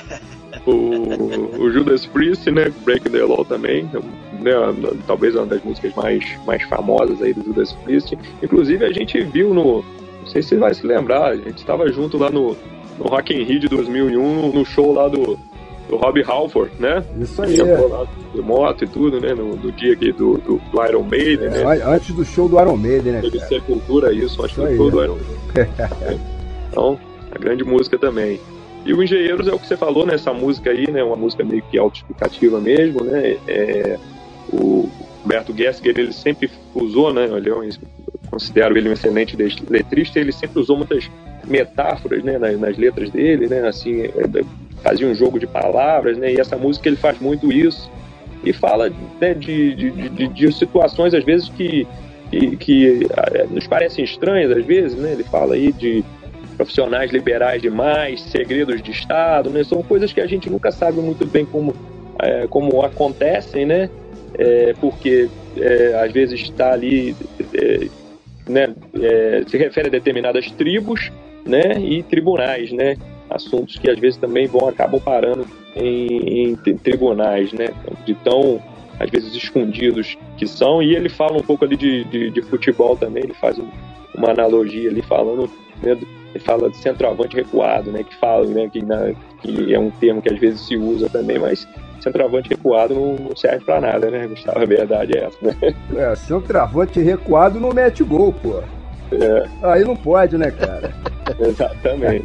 O, o Judas Priest, né, Breaking the Law também, né, talvez uma das músicas mais, mais famosas aí do Judas Priest. Inclusive a gente viu no, não sei se você vai se lembrar, a gente estava junto lá no, no Rock in Rio de dois mil e um, no show lá do do Rob Halford, né? Isso aí. Lá de moto e tudo, né? No, no dia aqui do, do, do Iron Maiden, é, né? Antes do show do Iron Maiden, né? Teve Sepultura, isso, acho que foi do Iron Maiden. Então, a grande música também. E o Engenheiros é o que você falou, né? Essa música aí, né? Uma música meio que autoexplicativa mesmo, né? É, o Humberto Gessinger, ele sempre usou, né? Eu considero ele um excelente letrista, ele sempre usou muitas metáforas, né? Nas, nas letras dele, né? Assim, é, fazia um jogo de palavras, né? E essa música ele faz muito isso e fala, né, de, de, de, de situações às vezes que, que, que é, nos parecem estranhas às vezes, né? Ele fala aí de profissionais liberais demais, segredos de Estado, né? São coisas que a gente nunca sabe muito bem como, é, como acontecem, né? É, porque é, às vezes está ali, é, né? É, se refere a determinadas tribos, né? E tribunais, né? Assuntos que às vezes também vão acabam parando em, em tribunais, né? De tão, às vezes, escondidos que são. E ele fala um pouco ali de, de, de futebol também, ele faz um, uma analogia ali falando, né, ele fala de centroavante recuado, né? Que fala, né, que, na, que é um termo que às vezes se usa também, mas centroavante recuado não, não serve pra nada, né, Gustavo? A verdade é essa, né? É, centroavante recuado não mete gol, pô. É. Aí não pode, né, cara? Exatamente.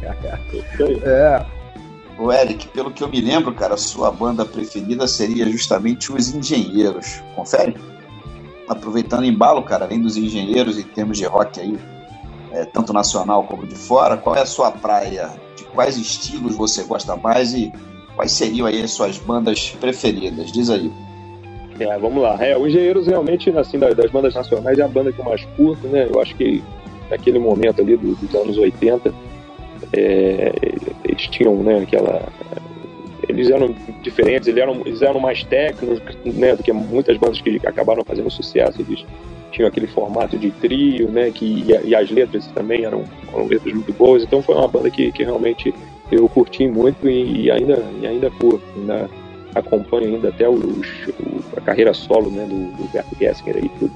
É. O Eric, pelo que eu me lembro, cara, a sua banda preferida seria justamente os Engenheiros. Confere? Aproveitando o embalo, cara, além dos Engenheiros em termos de rock aí, é, tanto nacional como de fora, qual é a sua praia? De quais estilos você gosta mais e quais seriam aí as suas bandas preferidas? Diz aí. É, vamos lá. É, o Engenheiros realmente, assim, das, das bandas nacionais é a banda que eu mais curto, né? Eu acho que naquele momento ali do, dos anos oitenta, é, eles tinham, né, aquela... Eles eram diferentes, eles eram, eles eram mais técnicos, né, do que muitas bandas que acabaram fazendo sucesso. Eles tinham aquele formato de trio, né, que, e, e as letras também eram, eram letras muito boas. Então foi uma banda que, que realmente eu curti muito e, e, ainda, e ainda curto, ainda acompanho ainda até os, o, a carreira solo, né, do, do Humberto Gessinger e tudo.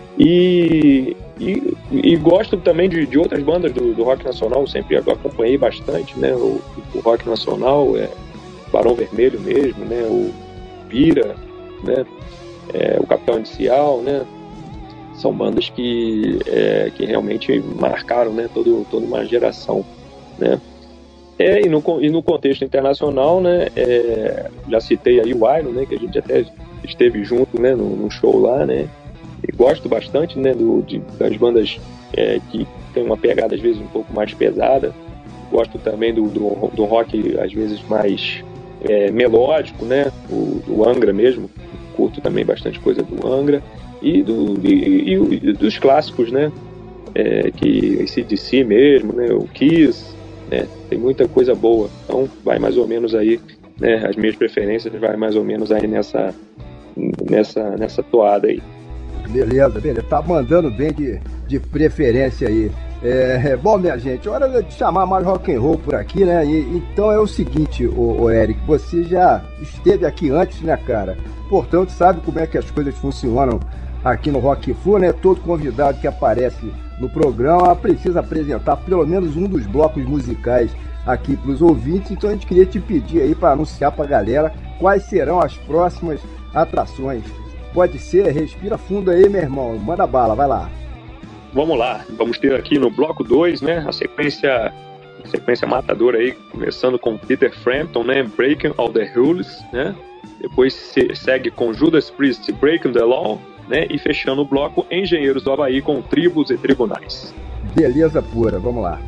E, e, e gosto também de, de outras bandas do, do rock nacional, sempre acompanhei bastante, né, o, o rock nacional, é, Barão Vermelho mesmo, né, o Bira, né, é, o Capital Inicial, né, são bandas que, é, que realmente marcaram, né, todo, toda uma geração, né. É, e, no, e no contexto internacional, né, é, já citei aí o Iron, né, que a gente até esteve junto, né, no, no show lá, né? E gosto bastante, né, do, de, das bandas é, que tem uma pegada às vezes um pouco mais pesada. Gosto também do, do, do rock às vezes mais é, melódico, né? O, do Angra mesmo, curto também bastante coisa do Angra e, do, e, e, e dos clássicos, né? É, que A C D C mesmo, né? O Kiss, né? Tem muita coisa boa. Então vai mais ou menos aí, né? As minhas preferências vai mais ou menos aí nessa nessa nessa toada aí. Beleza, beleza. Tá mandando bem de, de preferência aí. É, bom, minha gente, hora de chamar mais rock and roll por aqui, né? E, então é o seguinte, ô, ô Eric, você já esteve aqui antes, né, cara? Portanto, sabe como é que as coisas funcionam aqui no Rock Flu, né? Todo convidado que aparece no programa precisa apresentar pelo menos um dos blocos musicais aqui para os ouvintes. Então a gente queria te pedir aí para anunciar para a galera quais serão as próximas atrações. Pode ser, respira fundo aí, meu irmão. Manda bala, vai lá. Vamos lá, vamos ter aqui no bloco dois, né, a sequência, a sequência matadora aí, começando com Peter Frampton, né, Breaking All the Rules, né, depois se, segue com Judas Priest, Breaking the Law, né, e fechando o bloco Engenheiros do Havaí com Tribos e Tribunais. Beleza pura, vamos lá.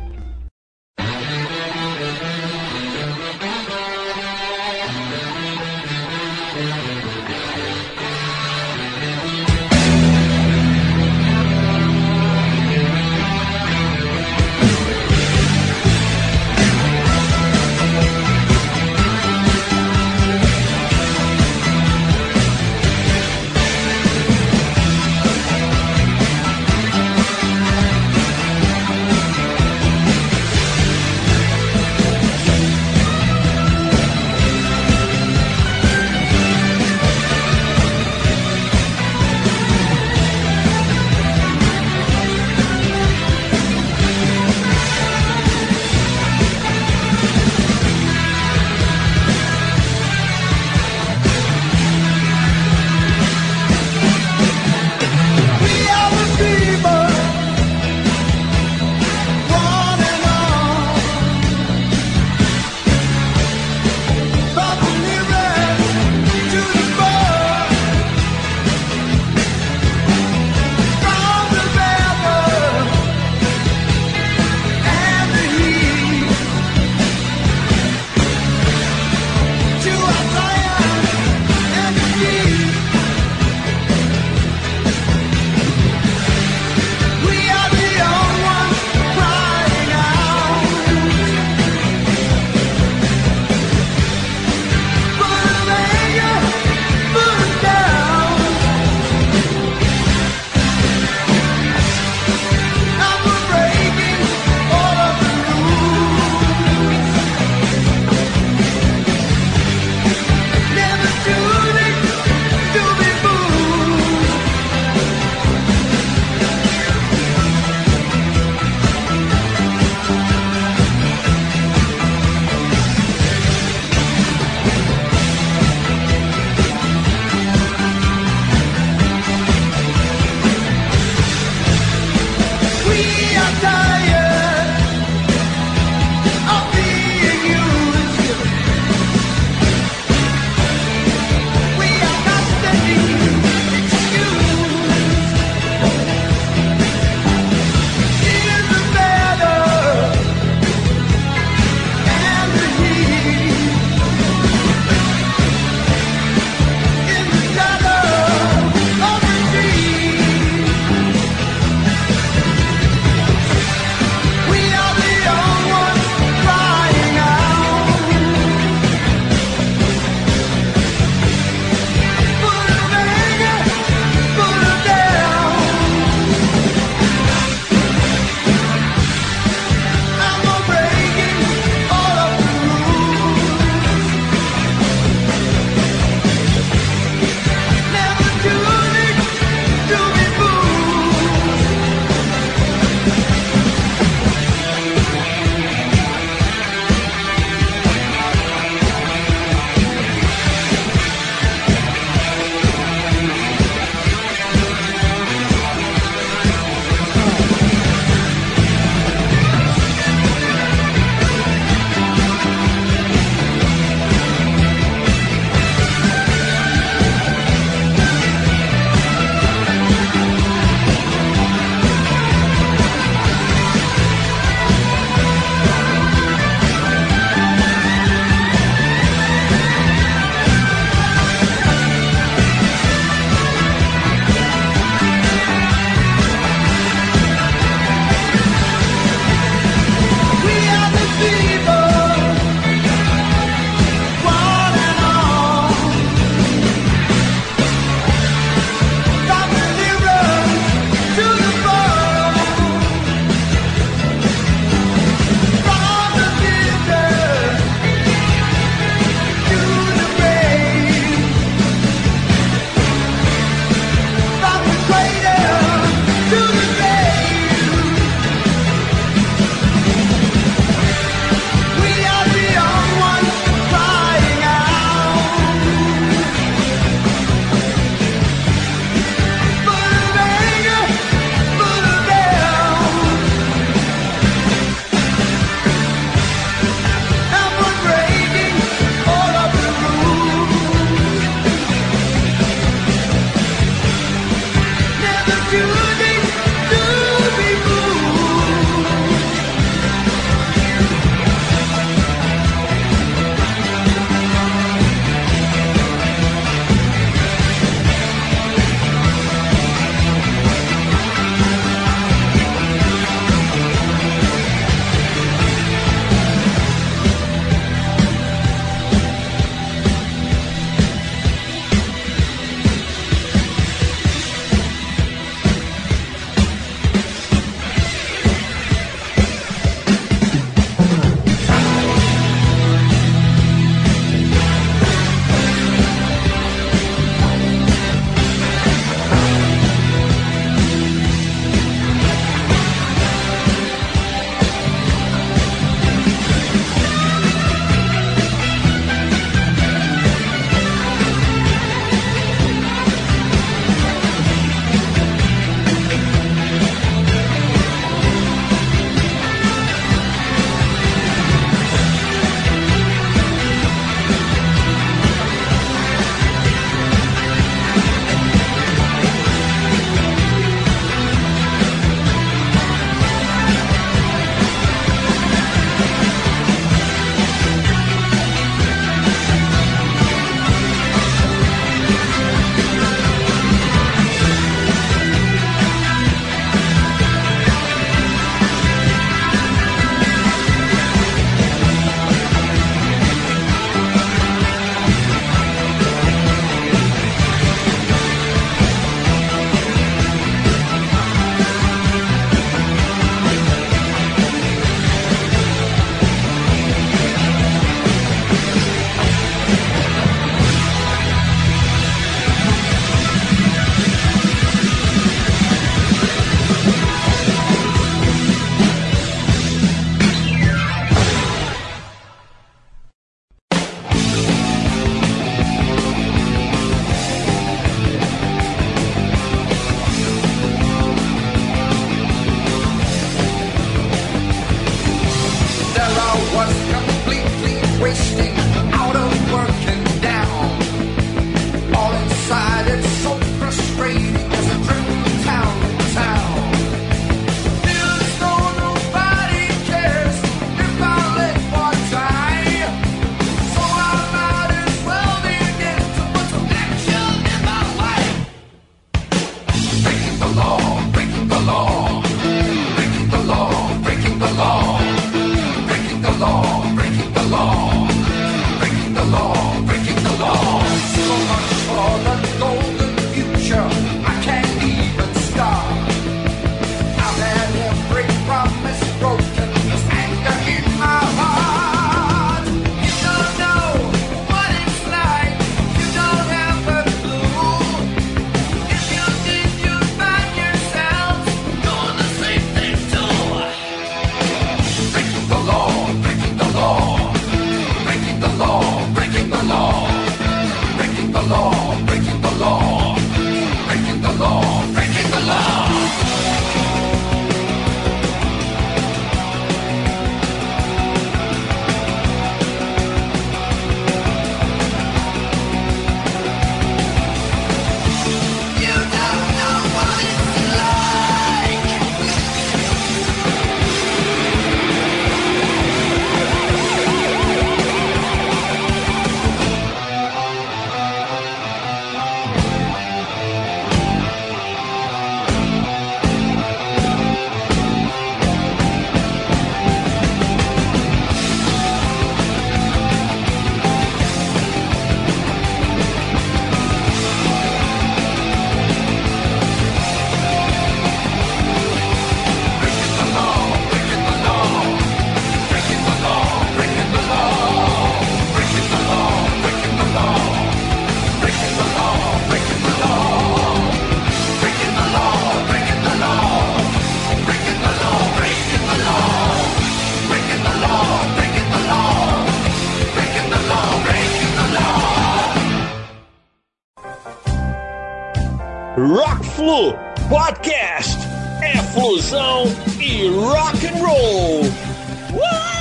Rock Flu Podcast. É flusão e rock and roll. Uh!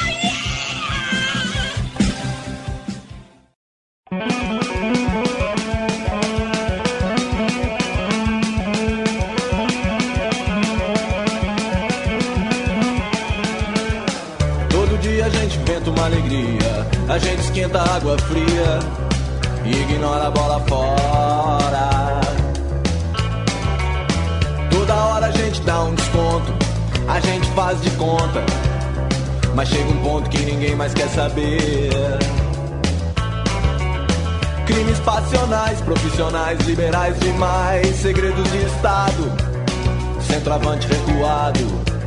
Todo dia a gente inventa uma alegria, a gente esquenta água fria e ignora a bola fora. Toda hora a gente dá um desconto, a gente faz de conta, mas chega um ponto que ninguém mais quer saber. Crimes passionais, profissionais, liberais demais, segredos de Estado, centroavante recuado.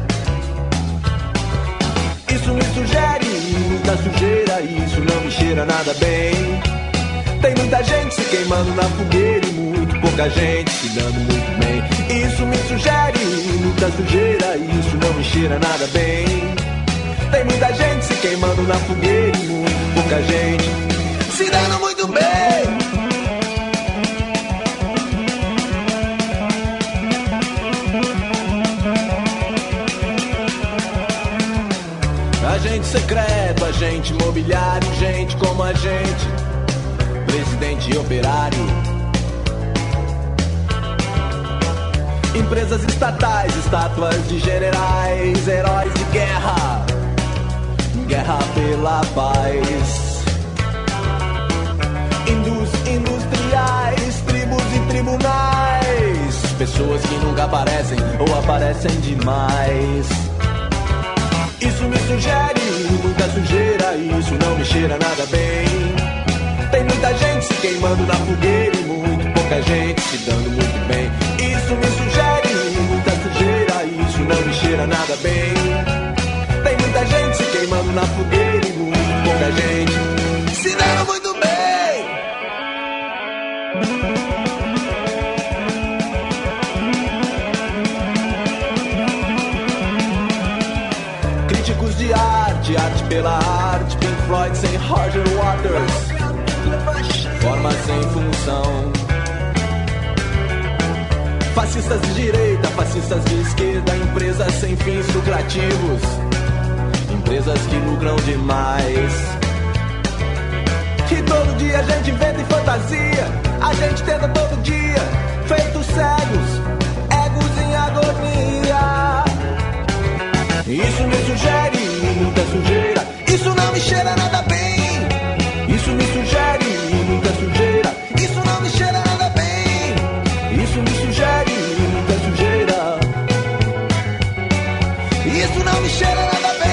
Isso me sugere muita sujeira, isso não me cheira nada bem. Tem muita gente se queimando na fogueira e muito pouca gente se dando muito bem. Isso me sugere muita sujeira, isso não me cheira nada bem. Tem muita gente se queimando na fogueira e muito pouca gente se dando muito bem. Agente secreto, agente imobiliário, gente como a gente, presidente e operário. Empresas estatais, estátuas de generais, heróis de guerra, guerra pela paz. Indus, industriais, tribos e tribunais, pessoas que nunca aparecem ou aparecem demais. Isso me sugere muita sujeira, isso não me cheira nada bem. Tem muita gente se queimando na fogueira e muito pouca gente se dando muito bem. Isso me sugere muita sujeira, isso não me cheira nada bem. Tem muita gente se queimando na fogueira e muito pouca gente se dando muito bem. Críticos de arte, arte pela arte, Pink Floyd sem Roger Waters, forma sem função. Fascistas de direita, fascistas de esquerda, empresas sem fins lucrativos, empresas que lucram demais. E todo dia a gente inventa em fantasia, a gente tenta todo dia, feitos cegos, egos em agonia. Isso me sugere muita sujeira, isso não me cheira nada bem. Isso me sugere muita sujeira, isso não me cheira nada bem. Isso me sugere muita sujeira, isso não me cheira nada bem.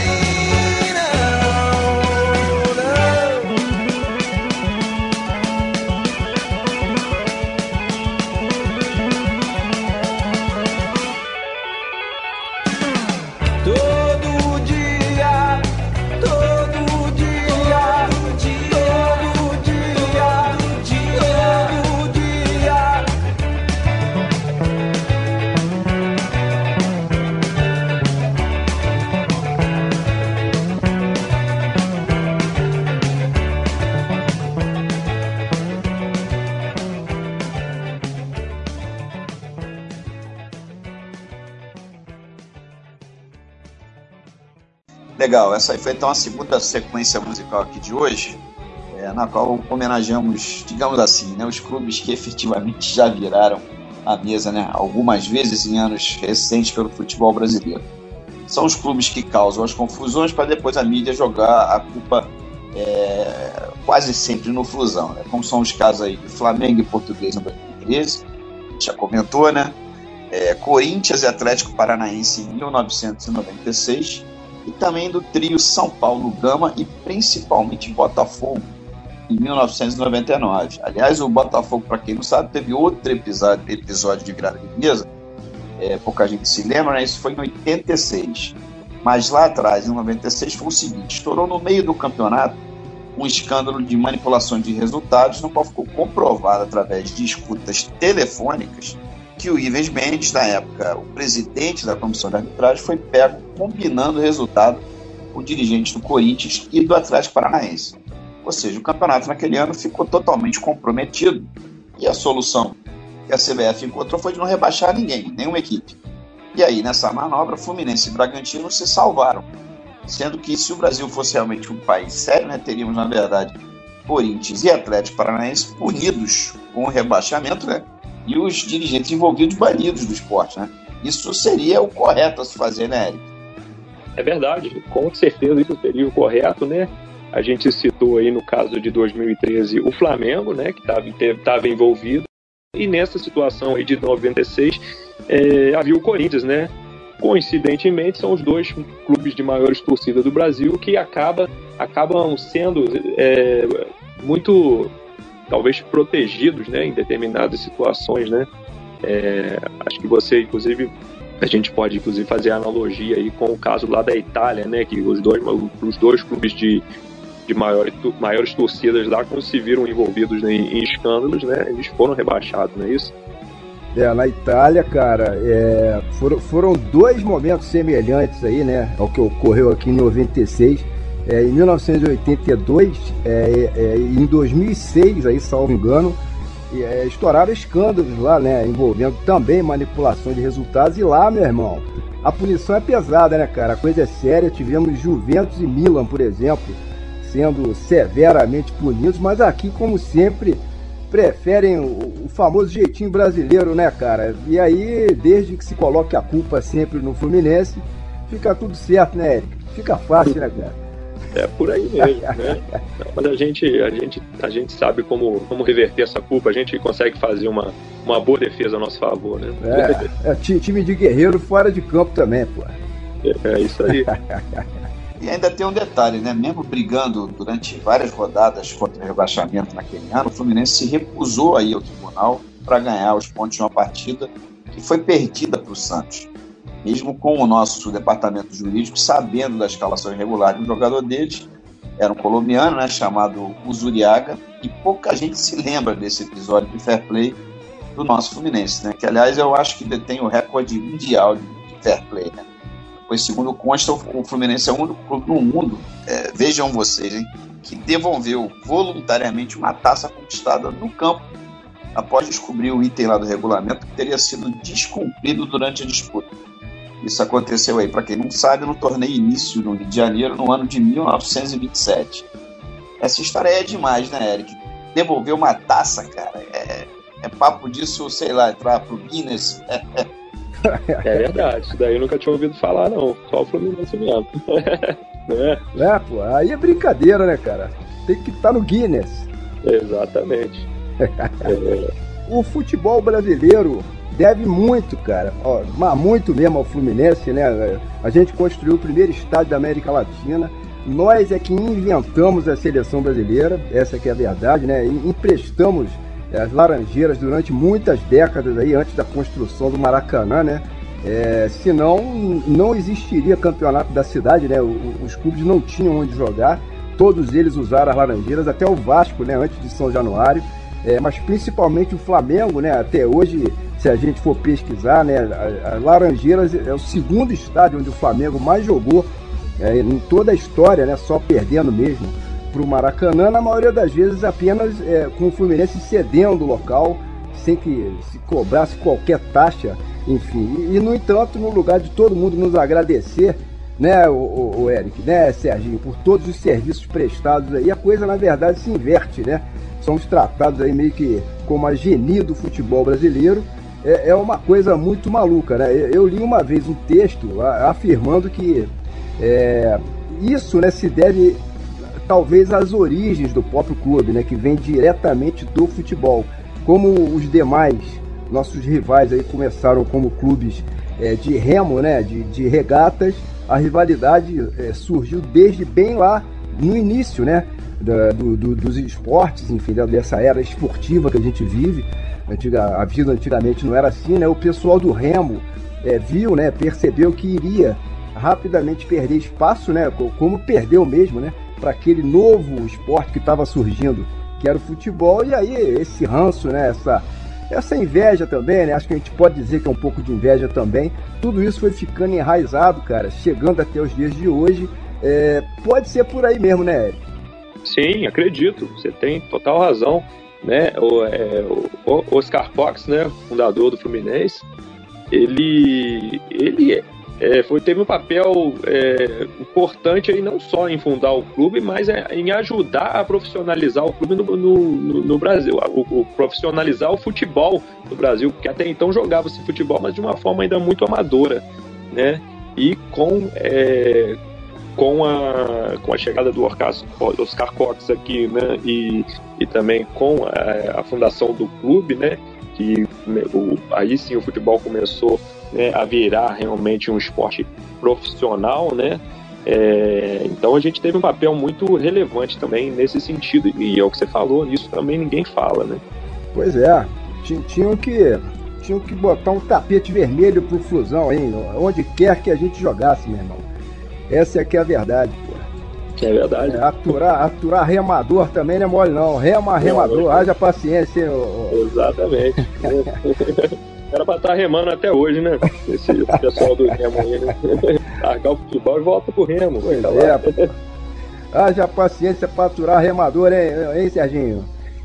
Legal, essa aí foi então a segunda sequência musical aqui de hoje, é, na qual homenageamos, digamos assim, né, os clubes que efetivamente já viraram a mesa, né, algumas vezes em anos recentes pelo futebol brasileiro. São os clubes que causam as confusões para depois a mídia jogar a culpa é, quase sempre no Flusão, né, como são os casos aí de Flamengo e Portuguesa em dois mil e treze, a gente já comentou, né, é, Corinthians e Atlético Paranaense em mil novecentos e noventa e seis, e também do trio São Paulo Gama e principalmente Botafogo em mil novecentos e noventa e nove. Aliás, o Botafogo, para quem não sabe, teve outro episódio, episódio de virada de mesa, é, pouca gente se lembra, né? Isso foi em oitenta e seis. Mas lá atrás, em noventa e seis, foi o seguinte: estourou no meio do campeonato um escândalo de manipulação de resultados, no qual ficou comprovado através de escutas telefônicas que o Ives Mendes, na época o presidente da comissão de arbitragem, foi pego combinando o resultado com dirigentes do Corinthians e do Atlético Paranaense. Ou seja, o campeonato naquele ano ficou totalmente comprometido e a solução que a C B F encontrou foi de não rebaixar ninguém, nenhuma equipe. E aí, nessa manobra, Fluminense e Bragantino se salvaram. Sendo que, se o Brasil fosse realmente um país sério, né, teríamos, na verdade, Corinthians e Atlético Paranaense punidos com o rebaixamento, né, e os dirigentes envolvidos banidos do esporte. Né? Isso seria o correto a se fazer, né, Eric? É verdade, com certeza isso seria o correto, né? A gente citou aí no caso de dois mil e treze o Flamengo, né, que estava envolvido, e nessa situação aí de noventa e seis é, havia o Corinthians, né? Coincidentemente, são os dois clubes de maiores torcidas do Brasil que acaba, acabam sendo é, muito, talvez, protegidos, né, em determinadas situações, né? É, acho que você, inclusive, a gente pode, inclusive, fazer analogia aí com o caso lá da Itália, né, que os dois, os dois clubes de, de maiores, maiores torcidas lá, quando se viram envolvidos, né, em, em escândalos, né, eles foram rebaixados, não é isso? É, na Itália, cara, é, foram, foram dois momentos semelhantes aí, né, ao que ocorreu aqui em noventa e seis, é, em mil novecentos e oitenta e dois, é, é, e em dois mil e seis, aí, salvo engano, é, estouraram escândalos lá, né, envolvendo também manipulação de resultados, e lá, meu irmão, a punição é pesada, né, cara, a coisa é séria. Tivemos Juventus e Milan, por exemplo, sendo severamente punidos, mas aqui, como sempre, preferem o, o famoso jeitinho brasileiro, né, cara? E aí, desde que se coloque a culpa sempre no Fluminense, fica tudo certo, né, Eric? Fica fácil, né, cara? É por aí mesmo, né? Mas a gente, a gente, a gente sabe como, como reverter essa culpa, a gente consegue fazer uma, uma boa defesa a nosso favor, né? É, é time de guerreiro fora de campo também, pô. É, é isso aí. E ainda tem um detalhe, né? Mesmo brigando durante várias rodadas contra o rebaixamento naquele ano, o Fluminense se recusou a ir ao tribunal para ganhar os pontos de uma partida que foi perdida para o Santos. Mesmo com o nosso departamento jurídico sabendo da escalação irregular de um jogador deles, era um colombiano, né, chamado Uzuriaga, e pouca gente se lembra desse episódio de fair play do nosso Fluminense, né? Que, aliás, eu acho que detém o recorde mundial de fair play, né? Pois, segundo consta, o Fluminense é o único clube no mundo, é, vejam vocês, hein, que devolveu voluntariamente uma taça conquistada no campo após descobrir o item lá do regulamento que teria sido descumprido durante a disputa. Isso aconteceu aí, para quem não sabe, no torneio início no Rio de Janeiro, no ano de mil novecentos e vinte e sete. Essa história é demais, né, Eric? Devolver uma taça, cara, é, é papo disso, sei lá, entrar pro Guinness. É verdade, isso daí eu nunca tinha ouvido falar, não. Só o Fluminense mesmo. É. É, pô, aí é brincadeira, né, cara? Tem que estar no Guinness. Exatamente. É. O futebol brasileiro deve muito, cara, ó, mas muito mesmo ao Fluminense, né? A gente construiu o primeiro estádio da América Latina. Nós é que inventamos a seleção brasileira, essa que é a verdade, né? E emprestamos as Laranjeiras durante muitas décadas aí, antes da construção do Maracanã, né? É, senão não existiria campeonato da cidade, né? Os clubes não tinham onde jogar, todos eles usaram as Laranjeiras, até o Vasco, né? Antes de São Januário, é, mas principalmente o Flamengo, né? Até hoje, se a gente for pesquisar, né? As Laranjeiras é o segundo estádio onde o Flamengo mais jogou é, em toda a história, né? Só perdendo mesmo para o Maracanã, na maioria das vezes apenas é, com o Fluminense cedendo o local, sem que se cobrasse qualquer taxa, enfim. E, e, no entanto, no lugar de todo mundo nos agradecer, né, o, o, o Eric, né, Serginho, por todos os serviços prestados aí, a coisa, na verdade, se inverte, né? Somos tratados aí meio que como a genie do futebol brasileiro. É, é uma coisa muito maluca, né? Eu, eu li uma vez um texto a, afirmando que é, isso, né, se deve talvez às origens do próprio clube, né, que vem diretamente do futebol. Como os demais nossos rivais aí começaram como clubes é, de remo, né, de, de regatas, a rivalidade é, surgiu desde bem lá no início, né, da, do, do, dos esportes, enfim, dessa era esportiva que a gente vive. Antiga, a vida antigamente não era assim, né? O pessoal do remo é, viu, né, percebeu que iria rapidamente perder espaço, né, como perdeu mesmo, né, para aquele novo esporte que estava surgindo, que era o futebol. E aí esse ranço, né, essa, essa inveja também, né, acho que a gente pode dizer que é um pouco de inveja também, tudo isso foi ficando enraizado, cara, chegando até os dias de hoje. É, pode ser por aí mesmo, né, Eric? Sim, acredito, você tem total razão. né, o, é, o Oscar Cox, né, fundador do Fluminense, ele, ele é, foi, teve um papel é, importante aí, não só em fundar o clube, mas é, em ajudar a profissionalizar o clube no, no, no Brasil, o, o profissionalizar o futebol no Brasil, porque até então jogava-se futebol, mas de uma forma ainda muito amadora, né, e com... É, Com a, com a chegada do Oscar Cox aqui, né, e, e também com a, a fundação do clube, né, que o, aí sim o futebol começou, né, a virar realmente um esporte profissional, né, é, então a gente teve um papel muito relevante também nesse sentido, e é o que você falou, nisso também ninguém fala, né. Pois é, tinham que, tinham que botar um tapete vermelho pro Flusão, hein, onde quer que a gente jogasse, meu irmão. Essa é que é a verdade, pô. É verdade. É, aturar, aturar remador também não é mole, não. Rema, remador, não, haja paciência. Ó. Exatamente. Era pra estar remando até hoje, né? Esse pessoal do remo aí, né? Largar o futebol e volta pro remo. Pois é, pô. Haja paciência pra aturar remador, hein, hein Serginho?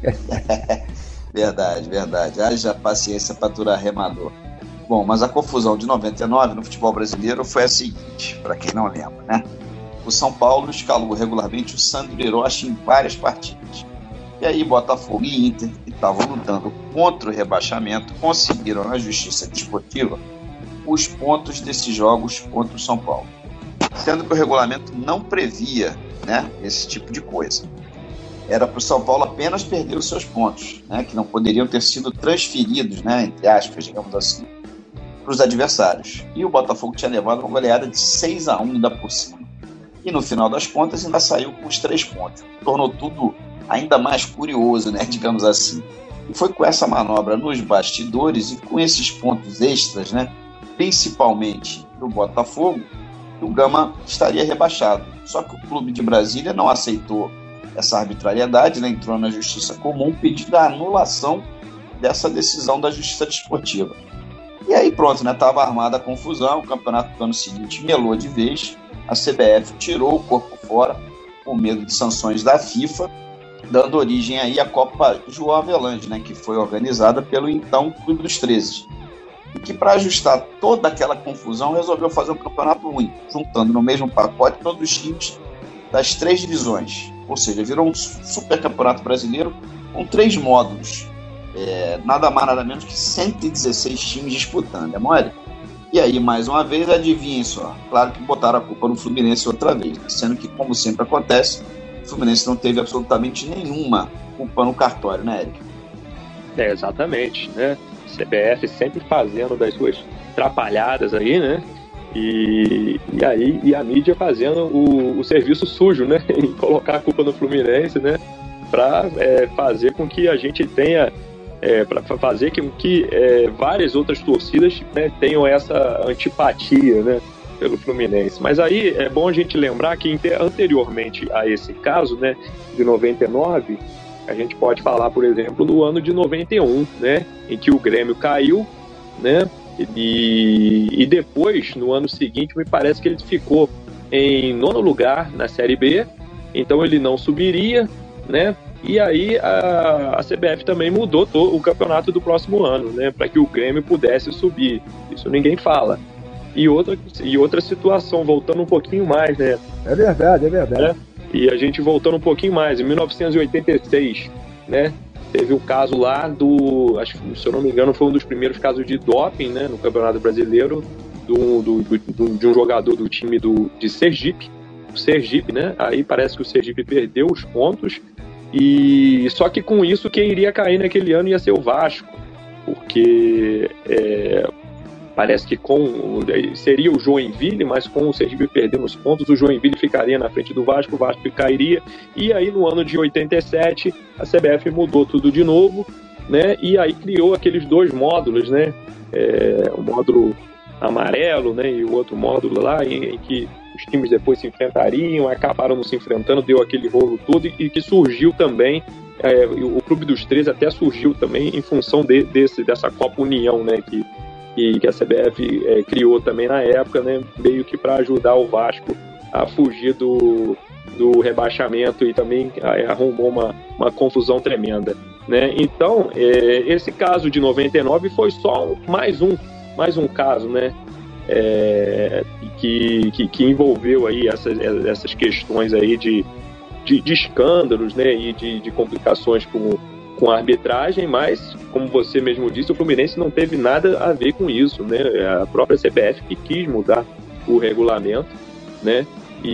Verdade, verdade. Haja paciência pra aturar remador. Bom, mas a confusão de noventa e nove no futebol brasileiro foi a seguinte, para quem não lembra, né? O São Paulo escalou regularmente o Sandro Hiroshi em várias partidas. E aí Botafogo e Inter, que estavam lutando contra o rebaixamento, conseguiram na Justiça Desportiva os pontos desses jogos contra o São Paulo. Sendo que o regulamento não previa, né, esse tipo de coisa. Era para o São Paulo apenas perder os seus pontos, né, que não poderiam ter sido transferidos, né, entre aspas, digamos assim, para os adversários. E o Botafogo tinha levado uma goleada de seis a um ainda por cima. E no final das contas ainda saiu com os três pontos. Tornou tudo ainda mais curioso, né, digamos assim. E foi com essa manobra nos bastidores e com esses pontos extras, né, principalmente do Botafogo, que o Gama estaria rebaixado. Só que o clube de Brasília não aceitou essa arbitrariedade, né, entrou na Justiça Comum pedindo a anulação dessa decisão da Justiça Desportiva. E aí pronto, né? Estava armada a confusão, o campeonato do ano seguinte melou de vez, a C B F tirou o corpo fora, com medo de sanções da FIFA, dando origem aí à Copa João Avelange, né? Que foi organizada pelo então Clube dos treze. E que, para ajustar toda aquela confusão, resolveu fazer um campeonato único, juntando no mesmo pacote todos os times das três divisões. Ou seja, virou um super campeonato brasileiro com três módulos. É, nada mais, nada menos que cento e dezesseis times disputando, é mole? E aí, mais uma vez, adivinhem só, claro que botaram a culpa no Fluminense outra vez, né? Sendo que, como sempre acontece, o Fluminense não teve absolutamente nenhuma culpa no cartório, né, Eric? É, exatamente, né? C B F sempre fazendo das suas atrapalhadas aí, né? E, e aí, e a mídia fazendo o, o serviço sujo, né? Em colocar a culpa no Fluminense, né? Para é, fazer com que a gente tenha É, para fazer com que é, várias outras torcidas, né, tenham essa antipatia, né, pelo Fluminense. Mas aí é bom a gente lembrar que anteriormente a esse caso, né, de noventa e nove, a gente pode falar, por exemplo, do ano de noventa e um, né, em que o Grêmio caiu, né, e, e depois, no ano seguinte, me parece que ele ficou em nono lugar na Série B, então ele não subiria, né. E aí a, a C B F também mudou todo, o campeonato do próximo ano, né, para que o Grêmio pudesse subir. Isso ninguém fala. E outra, e outra situação, voltando um pouquinho mais, né? É verdade, é verdade. Né, e a gente voltando um pouquinho mais, em mil novecentos e oitenta e seis, né, teve o caso lá do, acho que, se eu não me engano, foi um dos primeiros casos de doping, né, no Campeonato Brasileiro, do, do, do, de um jogador do time do, de Sergipe, o Sergipe, né? Aí parece que o Sergipe perdeu os pontos. E só que com isso quem iria cair naquele ano ia ser o Vasco, porque é, parece que com seria o Joinville, mas com o Sergipe perdendo os pontos, o Joinville ficaria na frente do Vasco, o Vasco cairia. E aí no ano de oitenta e sete a C B F mudou tudo de novo, né? E aí criou aqueles dois módulos, né? É, o módulo amarelo, né? E o outro módulo lá em, em que os times depois se enfrentariam, acabaram não se enfrentando, deu aquele rolo todo, e, e que surgiu também, é, o Clube dos treze até surgiu também em função de, desse, dessa Copa União, né, que, que, que a C B F é, criou também na época, né, meio que para ajudar o Vasco a fugir do, do rebaixamento, e também é, arrumou uma, uma confusão tremenda. né? Então, é, esse caso de noventa e nove foi só um, mais um, mais um caso, né? É, que, que, que envolveu aí essas, essas questões aí de, de, de escândalos, né? E de, de complicações com, com a arbitragem, mas, como você mesmo disse, o Fluminense não teve nada a ver com isso, né? A própria C B F que quis mudar o regulamento, né?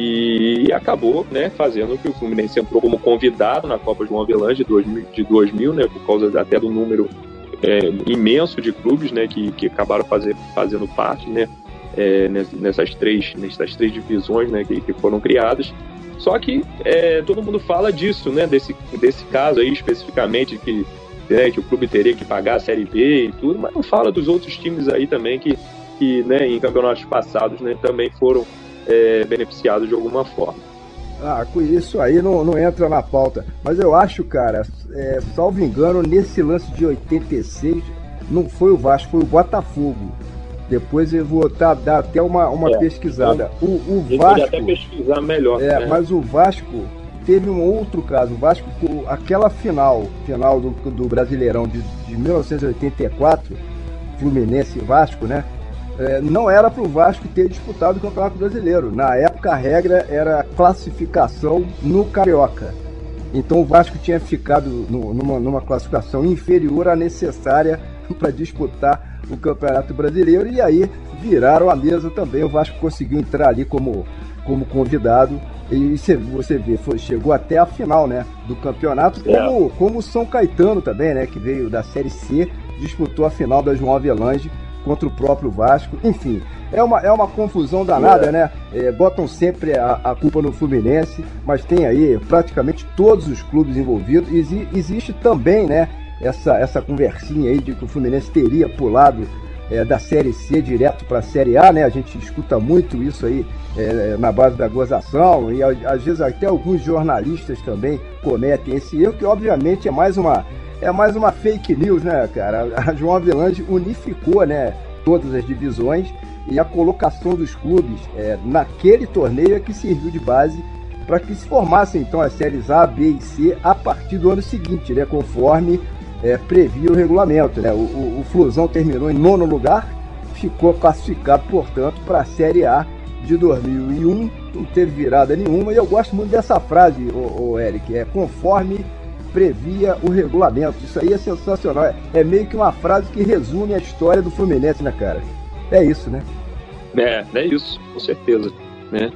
E acabou, né, fazendo que o Fluminense entrou como convidado na Copa João Avelange de dois mil, né, por causa até do número é, imenso de clubes, né, que, que acabaram fazer, fazendo parte, né, é, nessas, três, nessas três divisões, né, que, que foram criadas. Só que é, todo mundo fala disso, né, desse, desse caso aí especificamente, que, né, que o clube teria que pagar a Série B e tudo, mas não fala dos outros times aí também que, que né, em campeonatos passados, né, também foram É, beneficiado de alguma forma. Ah, com isso aí não, não entra na pauta. Mas eu acho, cara, é, salvo engano, nesse lance de oitenta e seis, não foi o Vasco, foi o Botafogo. Depois eu vou tá, dar até uma, uma é, pesquisada. O, o Vasco. até pesquisar melhor. É, né? Mas o Vasco teve um outro caso. O Vasco, aquela final, final do, do Brasileirão de, de mil novecentos e oitenta e quatro, Fluminense e Vasco, né? É, não era para o Vasco ter disputado o Campeonato Brasileiro. Na época a regra era classificação no Carioca. Então o Vasco tinha ficado no, numa, numa classificação inferior à necessária para disputar o Campeonato Brasileiro, e aí viraram a mesa também. O Vasco conseguiu entrar ali como, como convidado, e você vê, foi, chegou até a final, né, do campeonato, como, é. como o São Caetano também, né, que veio da Série C, disputou a final da João Avelange contra o próprio Vasco. Enfim, é uma, é uma confusão danada, é. né? É, botam sempre a, a culpa no Fluminense, mas tem aí praticamente todos os clubes envolvidos. Exi, existe também, né, essa, essa conversinha aí de que o Fluminense teria pulado é, da Série C direto para a Série A, né? A gente escuta muito isso aí é, na base da gozação, e às vezes até alguns jornalistas também cometem esse erro, que obviamente é mais uma É mais uma fake news, né, cara? A João Avelange unificou, né, todas as divisões, e a colocação dos clubes é, naquele torneio é que serviu de base para que se formassem, então, as séries A, B e C a partir do ano seguinte, né, conforme é, previa o regulamento, né? O, o, o Flusão terminou em nono lugar, ficou classificado, portanto, para a Série A de dois mil e um, não teve virada nenhuma, e eu gosto muito dessa frase, o, o Eric, é conforme previa o regulamento. Isso aí é sensacional. É, é meio que uma frase que resume a história do Fluminense, né, cara? É isso, né? É, é isso, com certeza, né?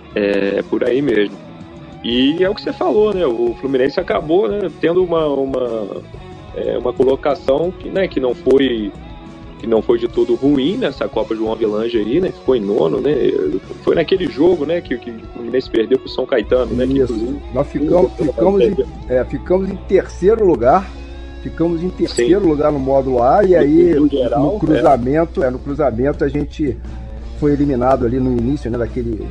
É por aí mesmo. E é o que você falou, né? O Fluminense acabou, né, tendo uma, uma, é, uma colocação que, né, que não foi que não foi de todo ruim nessa Copa João Avelange aí, né? Ficou em nono, né? Foi naquele jogo, né, que, que o Fluminense perdeu pro São Caetano, né? Isso. Que, nós ficamos, ficamos, em, é, ficamos em terceiro lugar. Ficamos em terceiro Sim. lugar no módulo A, e aí no, geral, no cruzamento, é. É, no cruzamento a gente foi eliminado ali no início, né, daquele,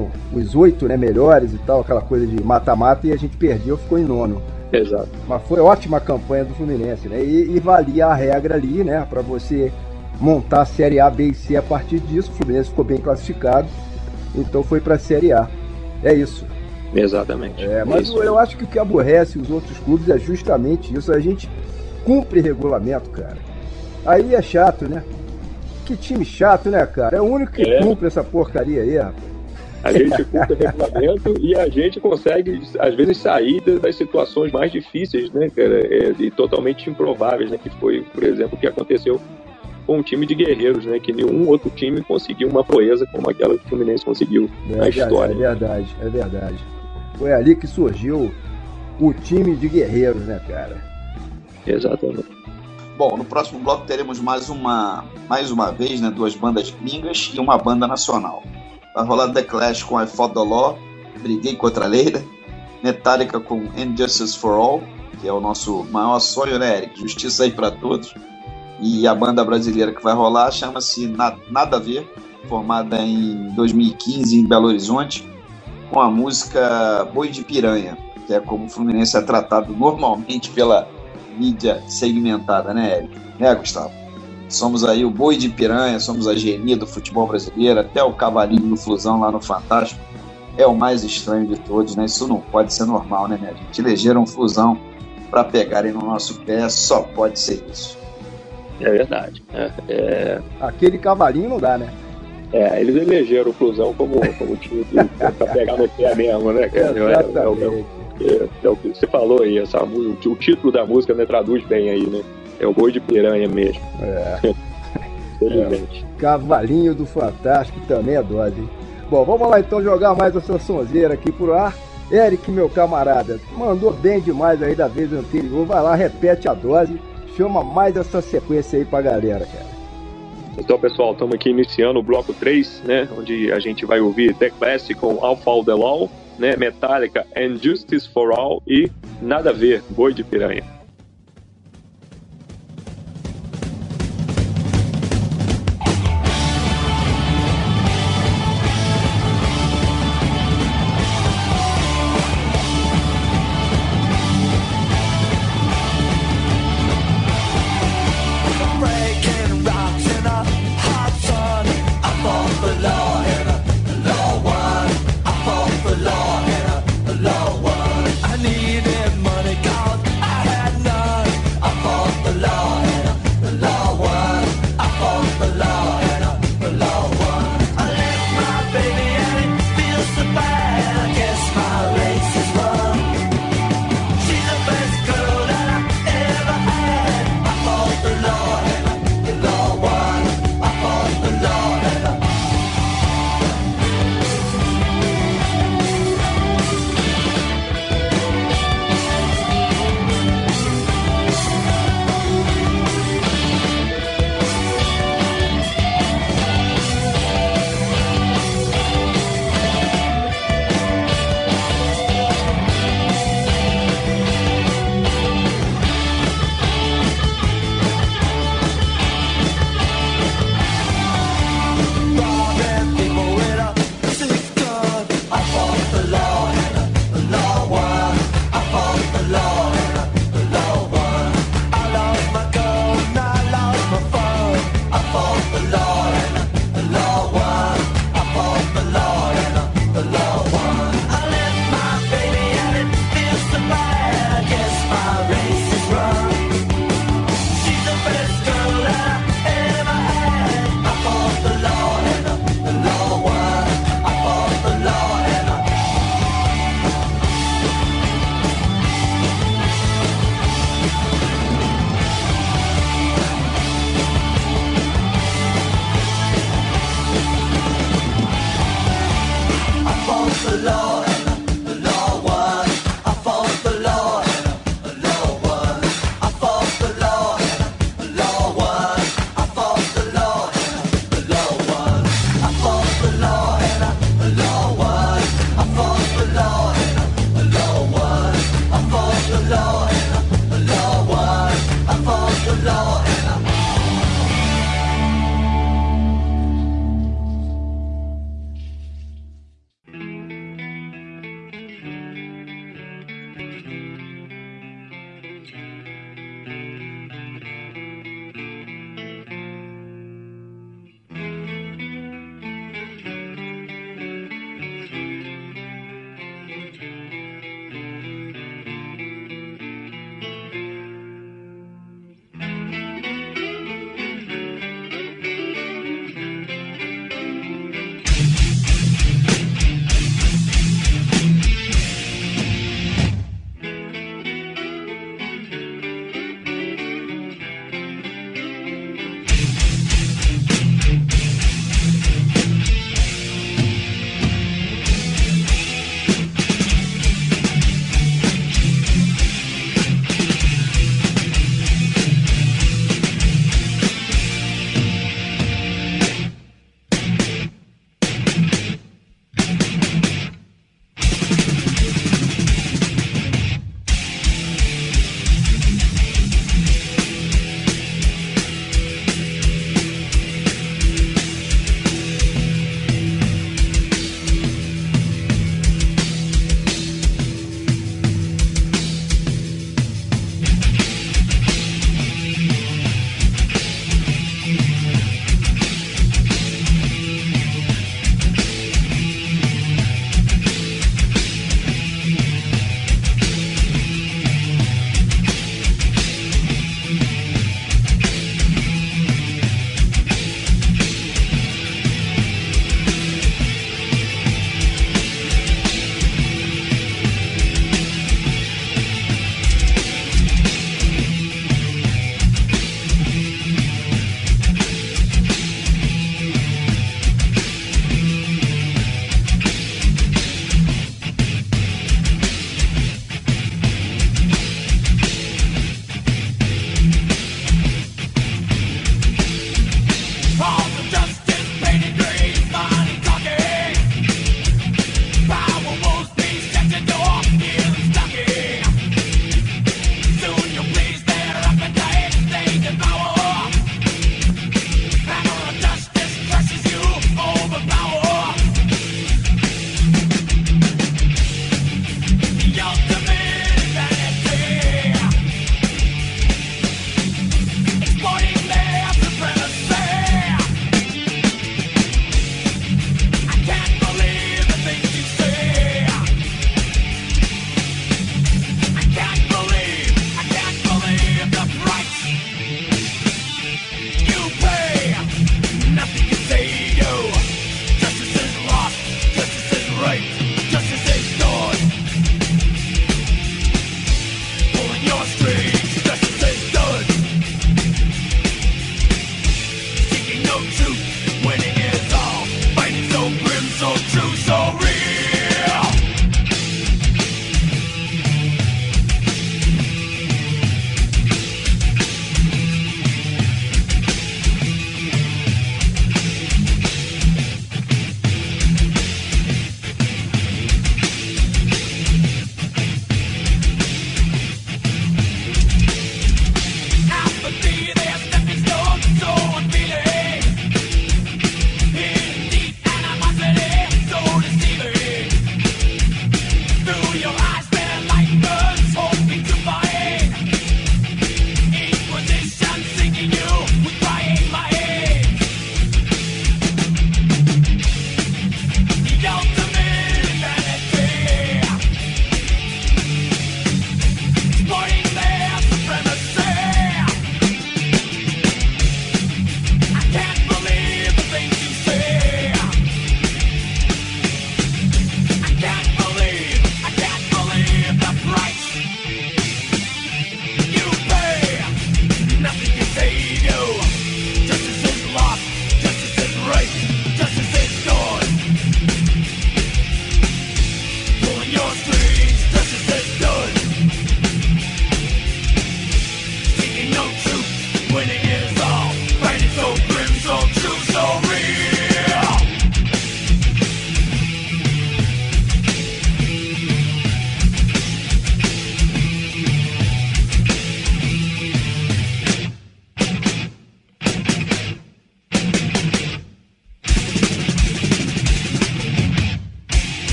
os oito, né, melhores e tal, aquela coisa de mata-mata, e a gente perdeu, ficou em nono. Exato. Mas foi ótima campanha do Fluminense, né? E, e valia a regra ali, né, para você montar a Série A, B e C a partir disso. O Fluminense ficou bem classificado, então foi para a Série A. É isso. Exatamente. É, mas isso. eu, eu acho que o que aborrece os outros clubes é justamente isso. A gente cumpre regulamento, cara. Aí é chato, né? Que time chato, né, cara? É o único que é. cumpre essa porcaria aí, rapaz. A gente cumpre o regulamento e a gente consegue, às vezes, sair das situações mais difíceis, né, cara, e totalmente improváveis, né, que foi, por exemplo, o que aconteceu com um time de guerreiros, né, que nenhum outro time conseguiu uma proeza como aquela que o Fluminense conseguiu é, na história. É verdade, é verdade. Foi ali que surgiu o time de guerreiros, né, cara? Exatamente. Bom, no próximo bloco teremos mais uma, mais uma vez, né, duas bandas gringas e uma banda nacional. Vai rolar The Clash com I Fought the Law, Briguei contra a Lei, Metallica com Injustice for All, que é o nosso maior sonho, né, Eric? Justiça aí pra todos. E a banda brasileira que vai rolar chama-se Nada a Ver, formada em dois mil e quinze em Belo Horizonte, com a música Boi de Piranha, que é como o Fluminense é tratado normalmente pela mídia segmentada, né, Eric? Né, Gustavo? Somos aí o Boi de Piranha, somos a genia do futebol brasileiro, até o cavalinho do Flusão lá no Fantástico é o mais estranho de todos, né? Isso não pode ser normal, né, né? A gente elegeram um Flusão para pegarem no nosso pé, só pode ser isso. É verdade. É, é... Aquele cavalinho não dá, né? É, eles elegeram o Flusão como, como time para pegar no pé mesmo, né, cara? É, é, o, é, é o que você falou aí, essa, o, o título da música, né, traduz bem aí, né? É o Boi de Piranha mesmo. É. Felizmente. É. Cavalinho do Fantástico também é dose, hein? Bom, vamos lá então jogar mais essa sonzeira aqui pro ar. Eric, meu camarada, mandou bem demais aí da vez anterior. Vai lá, repete a dose, chama mais essa sequência aí pra galera, cara. Então, pessoal, estamos aqui iniciando o bloco três, né, onde a gente vai ouvir The Classic com All Fall the Law, né, Metallica and Justice for All e Nada a Ver, Boi de Piranha. I needed money 'cause I had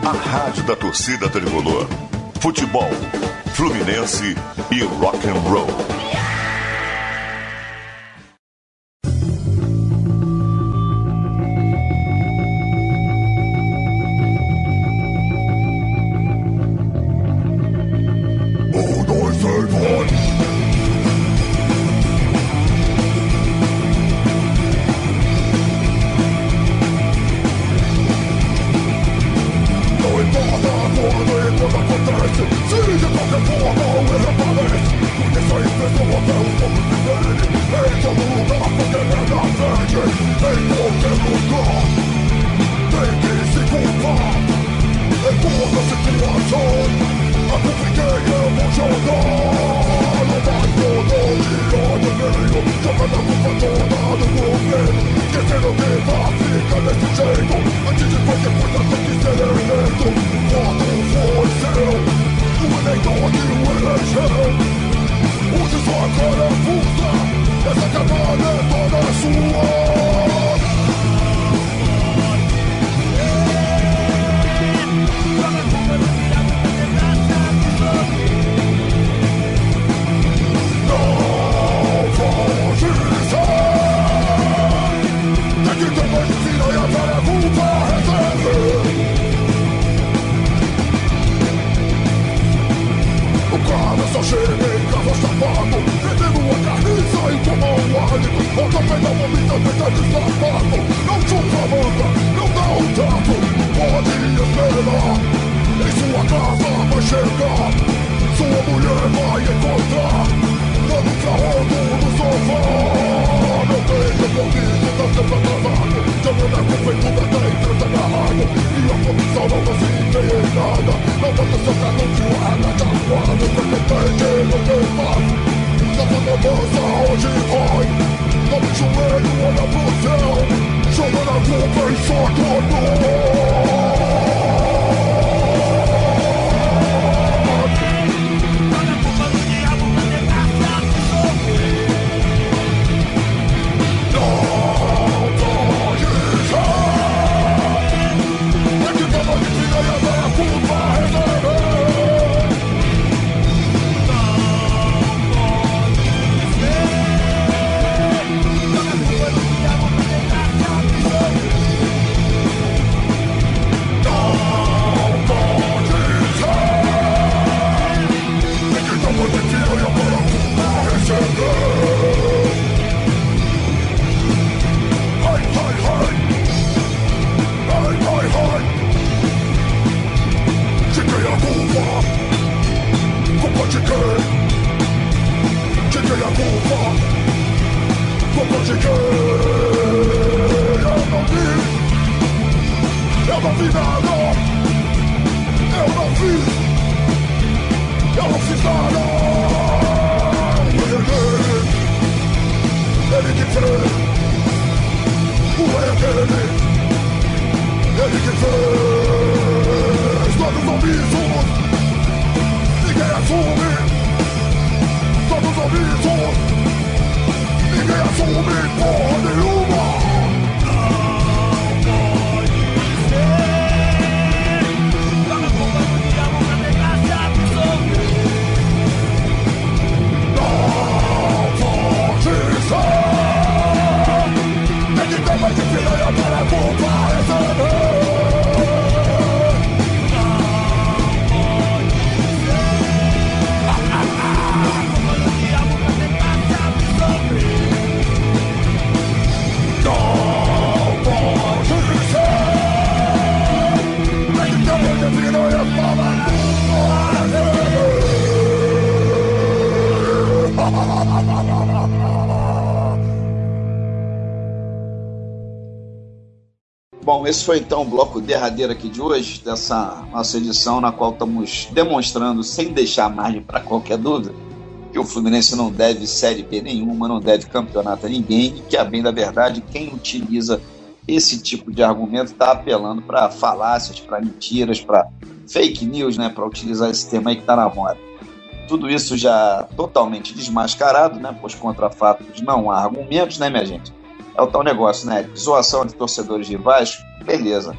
A rádio da torcida tricolor. Futebol, Fluminense e rock and roll. Bom, esse foi então o bloco derradeiro aqui de hoje, dessa nossa edição, na qual estamos demonstrando, sem deixar margem para qualquer dúvida, que o Fluminense não deve Série B nenhuma, não deve campeonato a ninguém, e que, a bem da verdade, quem utiliza esse tipo de argumento está apelando para falácias, para mentiras, para fake news, né, para utilizar esse termo aí que está na moda. Tudo isso já totalmente desmascarado, né, pois contra fatos não há argumentos, né, minha gente? É o tal negócio, né? Zoação de torcedores rivais, beleza.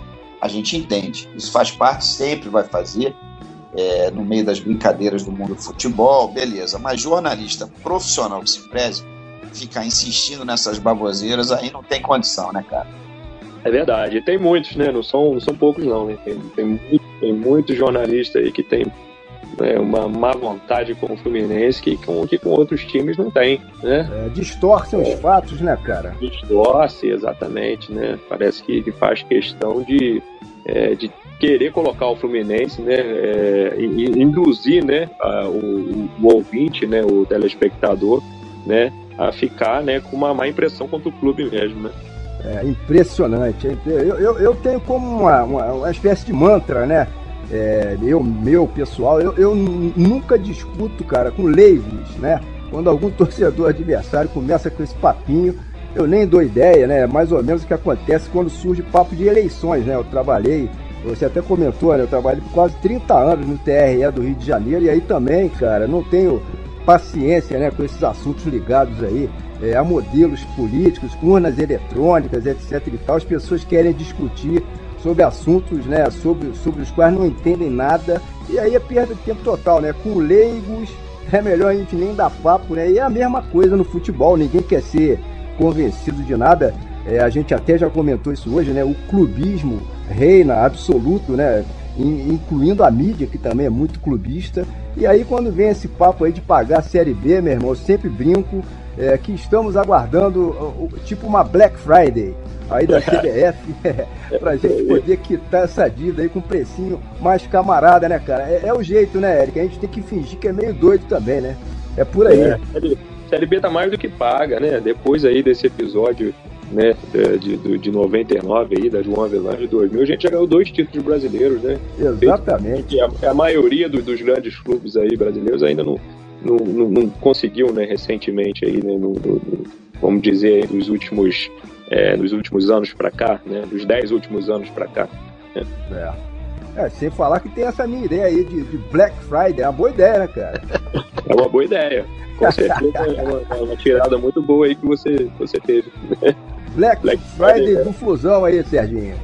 a gente entende. Isso faz parte, sempre vai fazer, é, no meio das brincadeiras do mundo do futebol, beleza. Mas jornalista profissional que se preze, ficar insistindo nessas baboseiras, aí não tem condição, né, cara? É verdade. E tem muitos, né? Não são, não são poucos, não. Né? Tem, tem, muito, tem muitos jornalistas aí que tem, né, uma má vontade com o Fluminense que com, que com outros times não tem, né? É, distorcem os fatos, né, cara? Distorce, exatamente, né? Parece que, que faz questão de, é, de querer colocar o Fluminense, né? É, e, e induzir, né, a, o, o ouvinte, né, o telespectador, né, a ficar, né, com uma má impressão contra o clube mesmo, né? É impressionante. Eu, eu, eu tenho como uma, uma, uma espécie de mantra, né? É, eu, meu pessoal, eu, eu nunca discuto, cara, com leigos, né? Quando algum torcedor adversário começa com esse papinho, eu nem dou ideia, né? Mais ou menos o que acontece quando surge papo de eleições, né? Eu trabalhei, você até comentou, né? Eu trabalhei por quase trinta anos no T R E do Rio de Janeiro, e aí também, cara, não tenho paciência, né, com esses assuntos ligados aí é, a modelos políticos, com urnas eletrônicas, etc e tal. As pessoas querem discutir sobre assuntos, né, sobre, sobre os quais não entendem nada, e aí é perda de tempo total, né? Com leigos é melhor a gente nem dar papo, né? E é a mesma coisa no futebol, ninguém quer ser convencido de nada. É, a gente até já comentou isso hoje, né? O clubismo reina absoluto, né? Incluindo a mídia, que também é muito clubista. E aí quando vem esse papo aí de pagar a Série B, meu irmão, eu sempre brinco é, que estamos aguardando uh, tipo uma Black Friday aí da C B F é, pra gente poder quitar essa dívida aí com um precinho mais camarada, né, cara? É, é o jeito, né, Eric? A gente tem que fingir que é meio doido também, né? É por aí. É, a Série B tá mais do que paga, né? Depois aí desse episódio, né, de, de, de noventa e nove aí, da João Avelange de dois mil, a gente já ganhou dois títulos brasileiros, né? Exatamente. A, a maioria do, dos grandes clubes aí brasileiros ainda não, não, não, não conseguiu, né, recentemente aí, né, no, no, vamos dizer, nos últimos, é, nos últimos anos para cá, né, dos dez últimos anos para cá. Né? É. É, sem falar que tem essa minha ideia aí de, de Black Friday, é uma boa ideia, né, cara? É uma boa ideia. Com certeza é uma, uma tirada muito boa aí que você, você teve. Black, Black Friday, Friday do Flusão aí, Serginho.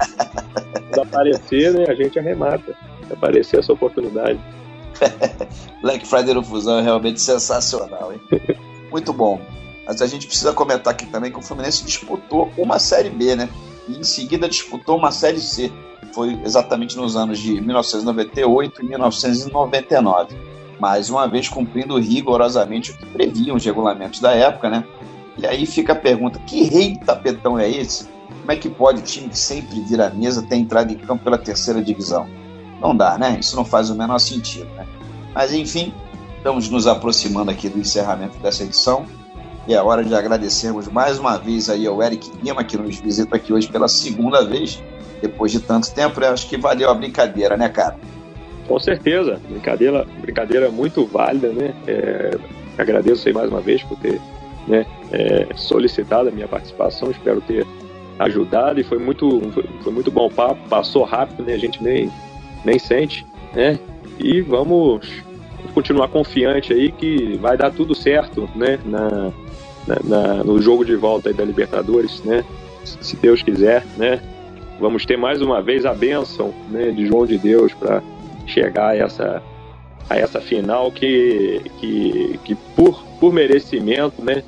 Se aparecer, né, a gente arremata. Se aparecer essa oportunidade. Black Friday do Flusão é realmente sensacional, hein? Muito bom. Mas a gente precisa comentar aqui também que o Fluminense disputou uma Série B, né? E em seguida disputou uma Série C. Foi exatamente nos anos de mil novecentos e noventa e oito e mil novecentos e noventa e nove. Mais uma vez cumprindo rigorosamente o que previam os regulamentos da época, né? E aí fica a pergunta, que rei de tapetão é esse? Como é que pode o time que sempre vira a mesa ter entrado em campo pela terceira divisão? Não dá, né? Isso não faz o menor sentido, né? Mas enfim, estamos nos aproximando aqui do encerramento dessa edição e é hora de agradecermos mais uma vez aí ao Eric Lima, que nos visita aqui hoje pela segunda vez, depois de tanto tempo. Eu acho que valeu a brincadeira, né, cara? Com certeza, brincadeira, brincadeira muito válida, né? É, agradeço aí mais uma vez por ter, né, é, solicitado a minha participação, espero ter ajudado e foi muito, foi, foi muito bom o papo, passou rápido, né? A gente nem, nem sente, né? E vamos continuar confiante aí que vai dar tudo certo, né? Na, na, na, no jogo de volta aí da Libertadores, né? Se Deus quiser, né? Vamos ter mais uma vez a bênção, né, de João de Deus para chegar a essa, a essa final que, que, que por, por merecimento, né,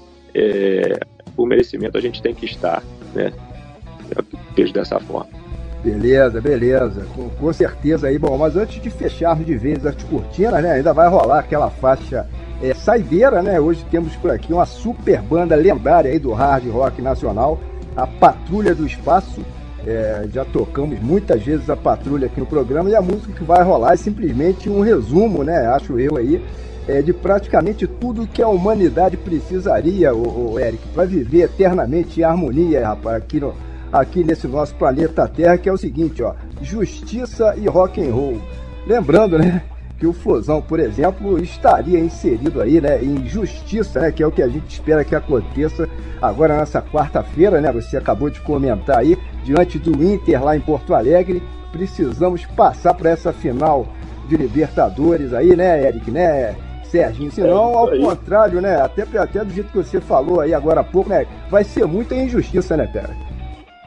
é, por merecimento a gente tem que estar, né, eu vejo dessa forma. Beleza, beleza, com, com certeza aí. Bom, mas antes de fecharmos de vez as cortinas, né, ainda vai rolar aquela faixa é, saideira, né? Hoje temos por aqui uma super banda lendária aí do hard rock nacional, a Patrulha do Espaço. É, já tocamos muitas vezes a Patrulha aqui no programa e a música que vai rolar é simplesmente um resumo, né, acho eu aí, é, de praticamente tudo que a humanidade precisaria, o, o Eric, para viver eternamente em harmonia, rapaz, aqui, no, aqui nesse nosso planeta Terra, que é o seguinte, ó, justiça e rock and roll. Lembrando, né, que o Flusão, por exemplo, estaria inserido aí, né, em justiça, né, que é o que a gente espera que aconteça agora nessa quarta-feira, né, você acabou de comentar aí, diante do Inter lá em Porto Alegre. Precisamos passar para essa final de Libertadores aí, né, Eric, né, Serginho? Senão, ao contrário, né, até, até do jeito que você falou aí agora há pouco, né, vai ser muita injustiça, né, cara?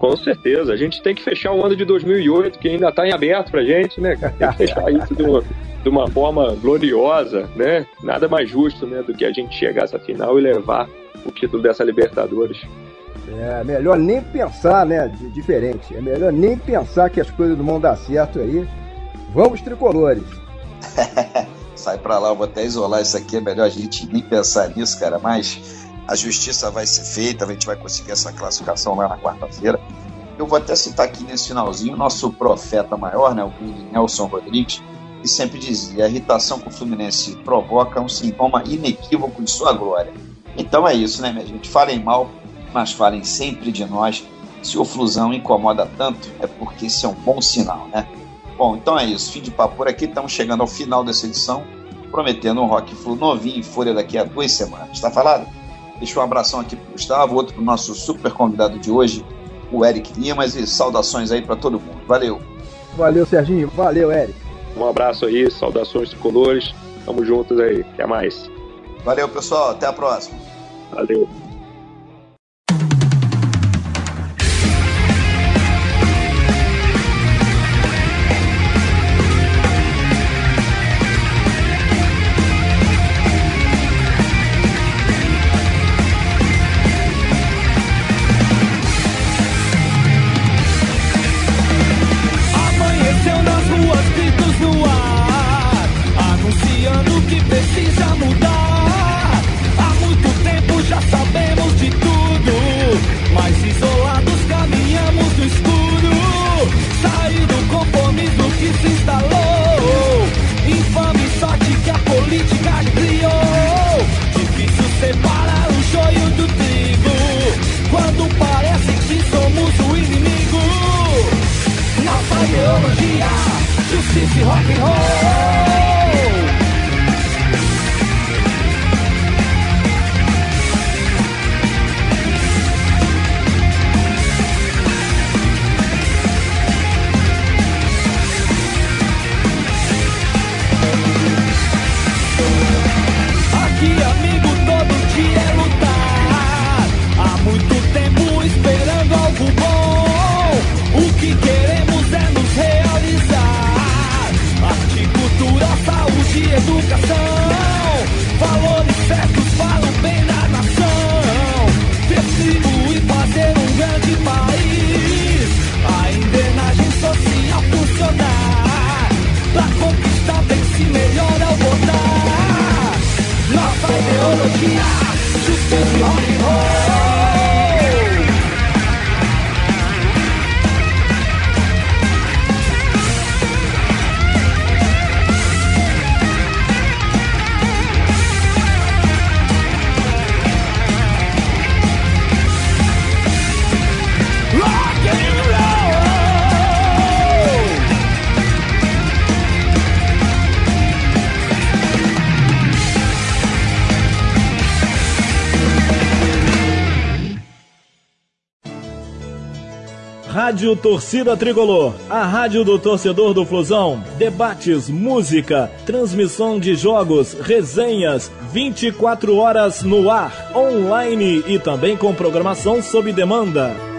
Com certeza. A gente tem que fechar o ano de dois mil e oito, que ainda está em aberto pra gente, né, cara? Tem que fechar isso de uma, de uma forma gloriosa, né? Nada mais justo, né, do que a gente chegar a essa final e levar o título dessa Libertadores. É melhor nem pensar, né, diferente. É melhor nem pensar que as coisas não vão dar certo aí. Vamos, tricolores! Sai pra lá, eu vou até isolar isso aqui. É melhor a gente nem pensar nisso, cara. Mas a justiça vai ser feita, a gente vai conseguir essa classificação lá na quarta-feira. Eu vou até citar aqui nesse finalzinho o nosso profeta maior, né, o Nelson Rodrigues, que sempre dizia: a irritação que o Fluminense provoca é um sintoma inequívoco de sua glória. Então é isso, né, minha gente? Falem mal, mas falem sempre de nós. Se o Flusão incomoda tanto, é porque isso é um bom sinal, né? Bom, então é isso. Fim de papo por aqui. Estamos chegando ao final dessa edição, prometendo um Rock Flu novinho em folha daqui a duas semanas. Tá falado? Deixa um abração aqui pro Gustavo, outro pro nosso super convidado de hoje, o Eric Limas, e saudações aí para todo mundo. Valeu. Valeu, Serginho. Valeu, Eric. Um abraço aí, saudações tricolores. Tamo juntos aí. Até mais. Valeu, pessoal. Até a próxima. Valeu. Justiça, rock and roll. Aqui, amigo, todo dia é lutar. Há muito tempo esperando algo bom. O que queremos é nos realizar. Arte, cultura, saúde, educação. Valores certos para o bem da nação. Distribuir e fazer um grande país. A engrenagem social funcionar. Pra conquistar vence melhor ao votar. Nossa ideologia, justiça e rock and roll. Rádio Torcida Tricolor, a rádio do torcedor do Flusão. Debates, música, transmissão de jogos, resenhas, vinte e quatro horas no ar, online e também com programação sob demanda.